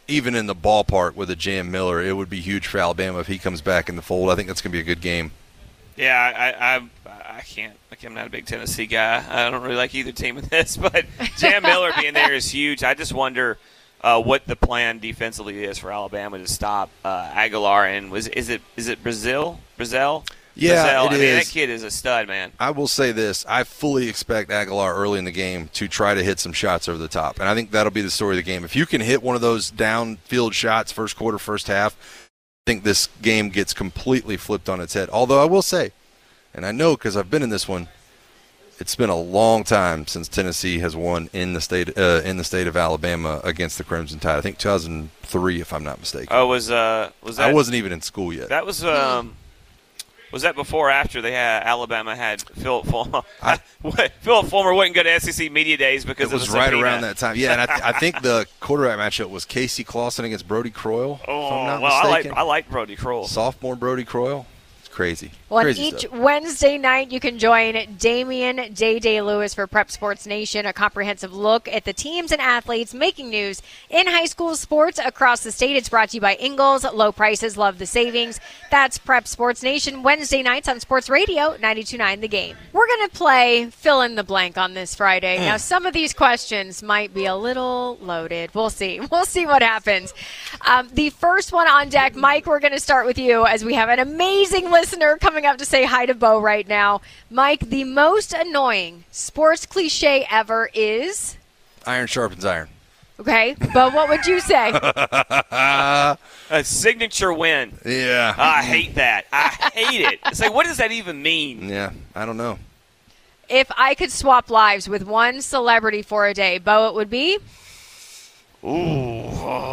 [SPEAKER 9] even in the ballpark with a Jam Miller, it would be huge for Alabama if he comes back in the fold. I think that's going to be a good game.
[SPEAKER 8] Yeah, I, I I can't. I'm not a big Tennessee guy. I don't really like either team in this, but Jam Miller being there is huge. I just wonder uh, what the plan defensively is for Alabama to stop uh, Aguilar and was is it is it Brazil Brazil?
[SPEAKER 9] Yeah,
[SPEAKER 8] Brazil.
[SPEAKER 9] it
[SPEAKER 8] I mean,
[SPEAKER 9] is.
[SPEAKER 8] that kid is a stud, man.
[SPEAKER 9] I will say this. I fully expect Aguilar early in the game to try to hit some shots over the top, and I think that'll be the story of the game. If you can hit one of those downfield shots first quarter, first half, I think this game gets completely flipped on its head. Although I will say, and I know because I've been in this one, it's been a long time since Tennessee has won in the state uh, in the state of Alabama against the Crimson Tide. I think two thousand three, if I'm not mistaken.
[SPEAKER 8] Oh, was uh was that?
[SPEAKER 9] I wasn't even in school yet.
[SPEAKER 8] That was um. Was that before or after they had Alabama had Philip Fulmer? I, Philip Fulmer wouldn't go to S E C Media Days because
[SPEAKER 9] it was
[SPEAKER 8] of the
[SPEAKER 9] right
[SPEAKER 8] subpoena.
[SPEAKER 9] around that time. Yeah, and I, th- I think the quarterback matchup was Casey Clausen against Brody Croyle.
[SPEAKER 8] Oh,
[SPEAKER 9] if I'm not
[SPEAKER 8] well, I like
[SPEAKER 9] mistaken.
[SPEAKER 8] I like Brody Croyle.
[SPEAKER 9] Sophomore Brody Croyle. It's crazy.
[SPEAKER 10] Well,
[SPEAKER 9] crazy
[SPEAKER 10] each
[SPEAKER 9] stuff.
[SPEAKER 10] Wednesday night, you can join Damian Day Day Lewis for Prep Sports Nation, a comprehensive look at the teams and athletes making news in high school sports across the state. It's brought to you by Ingalls. Low prices, love the savings. That's Prep Sports Nation, Wednesday nights on Sports Radio ninety-two point nine The Game. We're going to play fill in the blank on this Friday. Now, some of these questions might be a little loaded. We'll see. We'll see what happens. Um, the first one on deck, Mike, we're going to start with you as we have an amazing listener coming up to say hi to Bo right now. Mike, the most annoying sports cliche ever is?
[SPEAKER 9] Iron sharpens iron.
[SPEAKER 10] Okay, but what would you say?
[SPEAKER 8] A signature win.
[SPEAKER 9] Yeah.
[SPEAKER 8] I hate that. I hate it. It's like, what does that even mean?
[SPEAKER 9] Yeah, I don't know.
[SPEAKER 10] If I could swap lives with one celebrity for a day, Bo, it would be?
[SPEAKER 8] Ooh.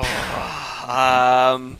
[SPEAKER 8] Um,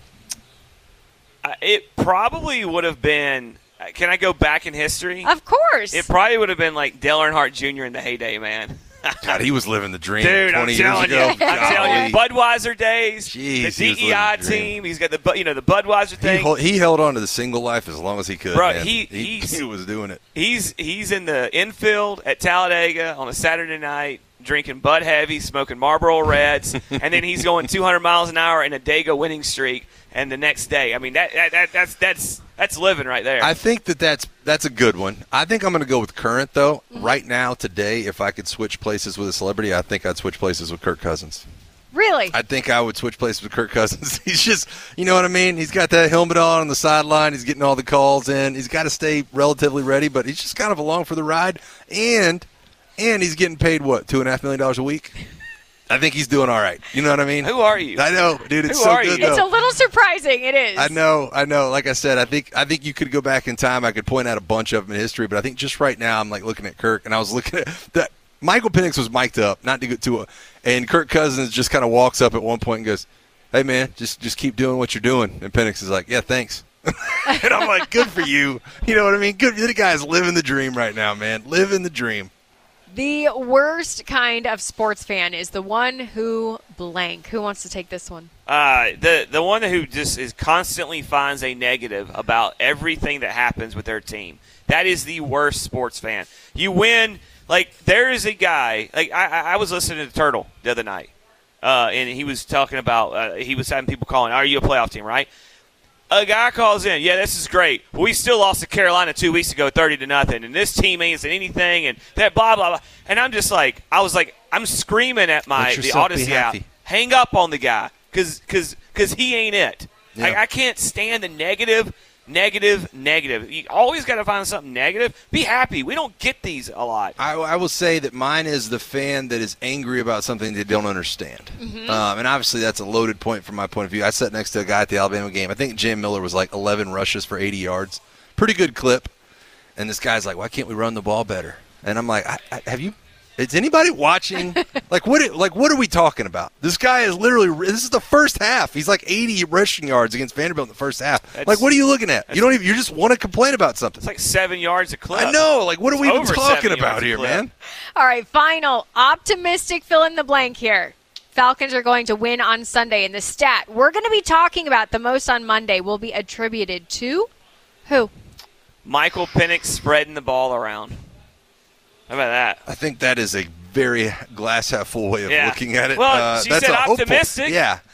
[SPEAKER 8] it probably would have been. Can I go back in history?
[SPEAKER 10] Of course.
[SPEAKER 8] It probably would have been like Dale Earnhardt Junior in the heyday, man.
[SPEAKER 9] God, he was living the dream
[SPEAKER 8] Dude,
[SPEAKER 9] twenty
[SPEAKER 8] I'm
[SPEAKER 9] years
[SPEAKER 8] telling
[SPEAKER 9] ago.
[SPEAKER 8] you, I'm telling you, Budweiser days,
[SPEAKER 9] Jeez,
[SPEAKER 8] the
[SPEAKER 9] he was
[SPEAKER 8] D E I
[SPEAKER 9] living the dream.
[SPEAKER 8] team. He's got the Bu- you know the Budweiser
[SPEAKER 9] He,
[SPEAKER 8] thing.
[SPEAKER 9] hol- he held on to the single life as long as he could.
[SPEAKER 8] Bro,
[SPEAKER 9] man.
[SPEAKER 8] he-
[SPEAKER 9] he,
[SPEAKER 8] he's-
[SPEAKER 9] he was doing it.
[SPEAKER 8] He's he's in the infield at Talladega on a Saturday night, drinking Bud Heavy, smoking Marlboro Reds, and then he's going two hundred miles an hour in a Dega winning streak. And the next day, I mean that, that, that that's that's that's living right there.
[SPEAKER 9] I think that that's that's a good one. I think I'm going to go with current though. Mm-hmm. Right now, today, if I could switch places with a celebrity, I think I'd switch places with Kirk Cousins.
[SPEAKER 10] Really?
[SPEAKER 9] I think I would switch places with Kirk Cousins. He's just, you know what I mean? He's got that helmet on on the sideline. He's getting all the calls in. He's got to stay relatively ready, but he's just kind of along for the ride. And and he's getting paid, what, two and a half million dollars a week? I think he's doing all right. You know what I mean?
[SPEAKER 8] Who are you?
[SPEAKER 9] I know, dude. It's
[SPEAKER 8] Who
[SPEAKER 9] so
[SPEAKER 8] are
[SPEAKER 9] good,
[SPEAKER 8] you?
[SPEAKER 10] It's
[SPEAKER 9] though.
[SPEAKER 10] a little surprising. It is.
[SPEAKER 9] I know, I know. Like I said, I think I think you could go back in time. I could point out a bunch of them in history, but I think just right now I'm like looking at Kirk, and I was looking at that. Michael Penix was mic'd up, not to get to a, and Kirk Cousins just kind of walks up at one point and goes, "Hey man, just just keep doing what you're doing." And Penix is like, "Yeah, thanks." And I'm like, "Good for you." You know what I mean? Good. The guy's living the dream right now, man. Living the dream.
[SPEAKER 10] The worst kind of sports fan is the one who blank. Who wants to take this one?
[SPEAKER 8] Uh, the the one who just is constantly finds a negative about everything that happens with their team. That is the worst sports fan. You win. Like, there is a guy. Like I, I was listening to Turtle the other night, uh, and he was talking about. Uh, he was having people calling, "Are you a playoff team?" Right? A guy calls in, yeah, this is great. We still lost to Carolina two weeks ago, thirty to nothing, and this team ain't saying anything, and that blah blah blah. And I'm just like, I was like, I'm screaming at my
[SPEAKER 9] Let
[SPEAKER 8] the
[SPEAKER 9] yourself be
[SPEAKER 8] Odyssey app,
[SPEAKER 9] happy.
[SPEAKER 8] hang up on the guy, cause cause cause he ain't it.
[SPEAKER 9] Yeah.
[SPEAKER 8] Like, I can't stand the negative, negative, negative. You always got to find something negative. Be happy. We don't get these a lot.
[SPEAKER 9] I, I will say that mine is the fan that is angry about something they don't understand.
[SPEAKER 10] Mm-hmm.
[SPEAKER 9] Um, and obviously that's a loaded point from my point of view. I sat next to a guy at the Alabama game. I think Jam Miller was like eleven rushes for eighty yards. Pretty good clip. And this guy's like, why can't we run the ball better? And I'm like, I, I, have you – is anybody watching? like, what? Like, what are we talking about? This guy is literally – this is the first half. He's like eighty rushing yards against Vanderbilt in the first half.
[SPEAKER 8] That's,
[SPEAKER 9] like, what are you looking at? You don't even – you just want to complain about something.
[SPEAKER 8] It's like seven yards a clip.
[SPEAKER 9] I know. Like, what are we
[SPEAKER 8] It's
[SPEAKER 9] even
[SPEAKER 8] over
[SPEAKER 9] talking
[SPEAKER 8] seven
[SPEAKER 9] about
[SPEAKER 8] yards a
[SPEAKER 9] here,
[SPEAKER 8] clip.
[SPEAKER 9] man?
[SPEAKER 10] All right, final optimistic fill in the blank here. Falcons are going to win on Sunday, and the stat we're going to be talking about the most on Monday will be attributed to who?
[SPEAKER 8] Michael Penix spreading the ball around. How about that?
[SPEAKER 9] I think that is a very glass half full way of
[SPEAKER 8] Yeah.
[SPEAKER 9] looking at it.
[SPEAKER 8] Well,
[SPEAKER 9] uh,
[SPEAKER 8] she
[SPEAKER 9] that's
[SPEAKER 8] said
[SPEAKER 9] a hopeful-
[SPEAKER 8] optimistic.
[SPEAKER 9] Yeah.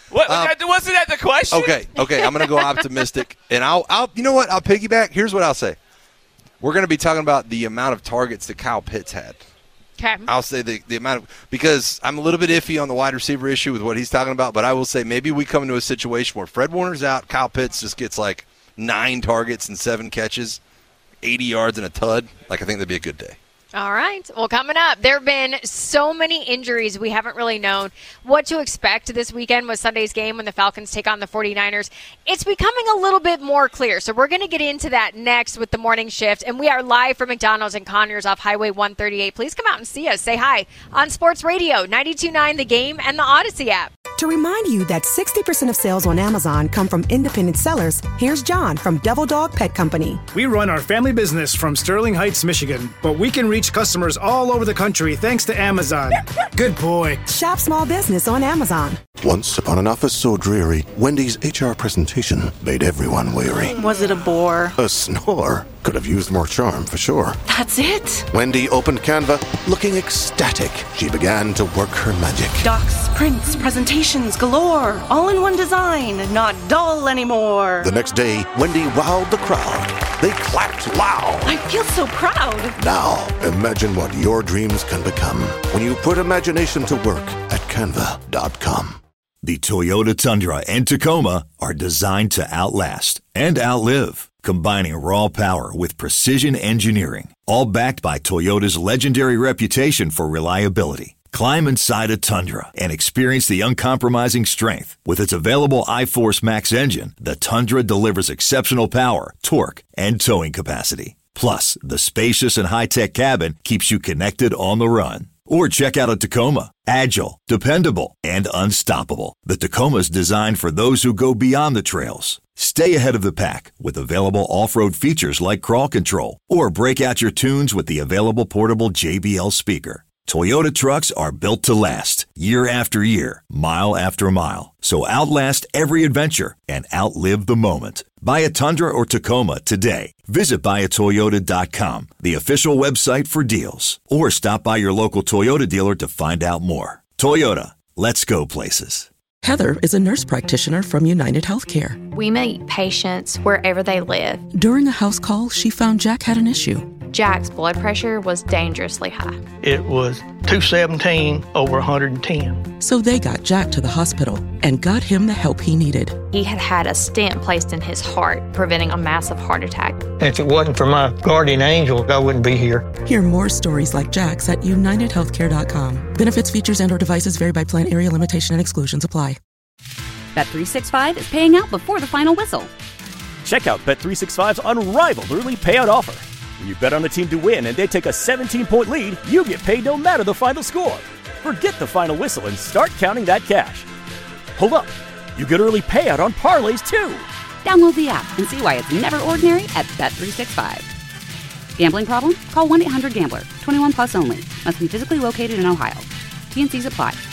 [SPEAKER 8] What,
[SPEAKER 9] Um,
[SPEAKER 8] wasn't that the question?
[SPEAKER 9] Okay, okay. I'm going to go optimistic, and I'll, I'll, you know what? I'll piggyback. Here's what I'll say. We're going to be talking about the amount of targets that Kyle Pitts had.
[SPEAKER 10] Okay.
[SPEAKER 9] I'll say the, the amount of – because I'm a little bit iffy on the wide receiver issue with what he's talking about, but I will say maybe we come into a situation where Fred Warner's out, Kyle Pitts just gets like nine targets and seven catches, eighty yards and a tud. Like, I think that'd be a good day.
[SPEAKER 10] All right. Well, coming up, there have been so many injuries we haven't really known what to expect this weekend with Sunday's game when the Falcons take on the 49ers. It's becoming a little bit more clear. So we're going to get into that next with the morning shift. And we are live from McDonald's and Conyers off Highway one thirty-eight. Please come out and see us. Say hi on Sports Radio, ninety-two point nine The Game and the Odyssey app.
[SPEAKER 4] To remind you that sixty percent of sales on Amazon come from independent sellers, here's John from Devil Dog Pet Company.
[SPEAKER 14] We run our family business from Sterling Heights, Michigan, but we can reach customers all over the country thanks to Amazon. Good boy.
[SPEAKER 4] Shop small business on Amazon.
[SPEAKER 5] Once upon an office so dreary, Wendy's H R presentation made everyone weary.
[SPEAKER 17] Was it a bore?
[SPEAKER 5] A snore. Could have used more charm, for sure.
[SPEAKER 17] That's it?
[SPEAKER 5] Wendy opened Canva, looking ecstatic. She began to work her magic.
[SPEAKER 17] Docs, prints, presentations galore. All in one design, not dull anymore.
[SPEAKER 5] The next day, Wendy wowed the crowd. They clapped loud.
[SPEAKER 17] I feel so proud.
[SPEAKER 5] Now, imagine what your dreams can become when you put imagination to work at canva dot com.
[SPEAKER 7] The Toyota Tundra and Tacoma are designed to outlast and outlive, combining raw power with precision engineering, all backed by Toyota's legendary reputation for reliability. Climb inside a Tundra and experience the uncompromising strength. With its available iForce Max engine, the Tundra delivers exceptional power, torque, and towing capacity. Plus, the spacious and high-tech cabin keeps you connected on the run. Or check out a Tacoma. Agile, dependable, and unstoppable. The Tacoma's designed for those who go beyond the trails. Stay ahead of the pack with available off-road features like crawl control. Or break out your tunes with the available portable J B L speaker. Toyota trucks are built to last, year after year, mile after mile. So outlast every adventure and outlive the moment. Buy a Tundra or Tacoma today. Visit buy a toyota dot com, the official website for deals. Or stop by your local Toyota dealer to find out more. Toyota, let's go places.
[SPEAKER 18] Heather is a nurse practitioner from United Healthcare.
[SPEAKER 19] We meet patients wherever they live.
[SPEAKER 18] During a house call, she found Jack had an issue.
[SPEAKER 19] Jack's blood pressure was dangerously high.
[SPEAKER 20] It was two seventeen over one hundred ten.
[SPEAKER 18] So they got Jack to the hospital and got him the help he needed.
[SPEAKER 19] He had had a stent placed in his heart, preventing a massive heart attack.
[SPEAKER 20] If it wasn't for my guardian angel, I wouldn't be here.
[SPEAKER 18] Hear more stories like Jack's at united healthcare dot com. Benefits, features, and or devices vary by plan, area, limitation, and exclusions apply.
[SPEAKER 21] Bet three sixty-five is paying out before the final whistle.
[SPEAKER 22] Check out Bet three sixty-five's unrivaled early payout offer. When you bet on a team to win and they take a seventeen-point lead, you get paid no matter the final score. Forget the final whistle and start counting that cash. Hold up. You get early payout on parlays, too.
[SPEAKER 21] Download the app and see why it's never ordinary at Bet three sixty-five. Gambling problem? Call one eight hundred gambler. twenty-one plus only. Must be physically located in Ohio. T and C's apply.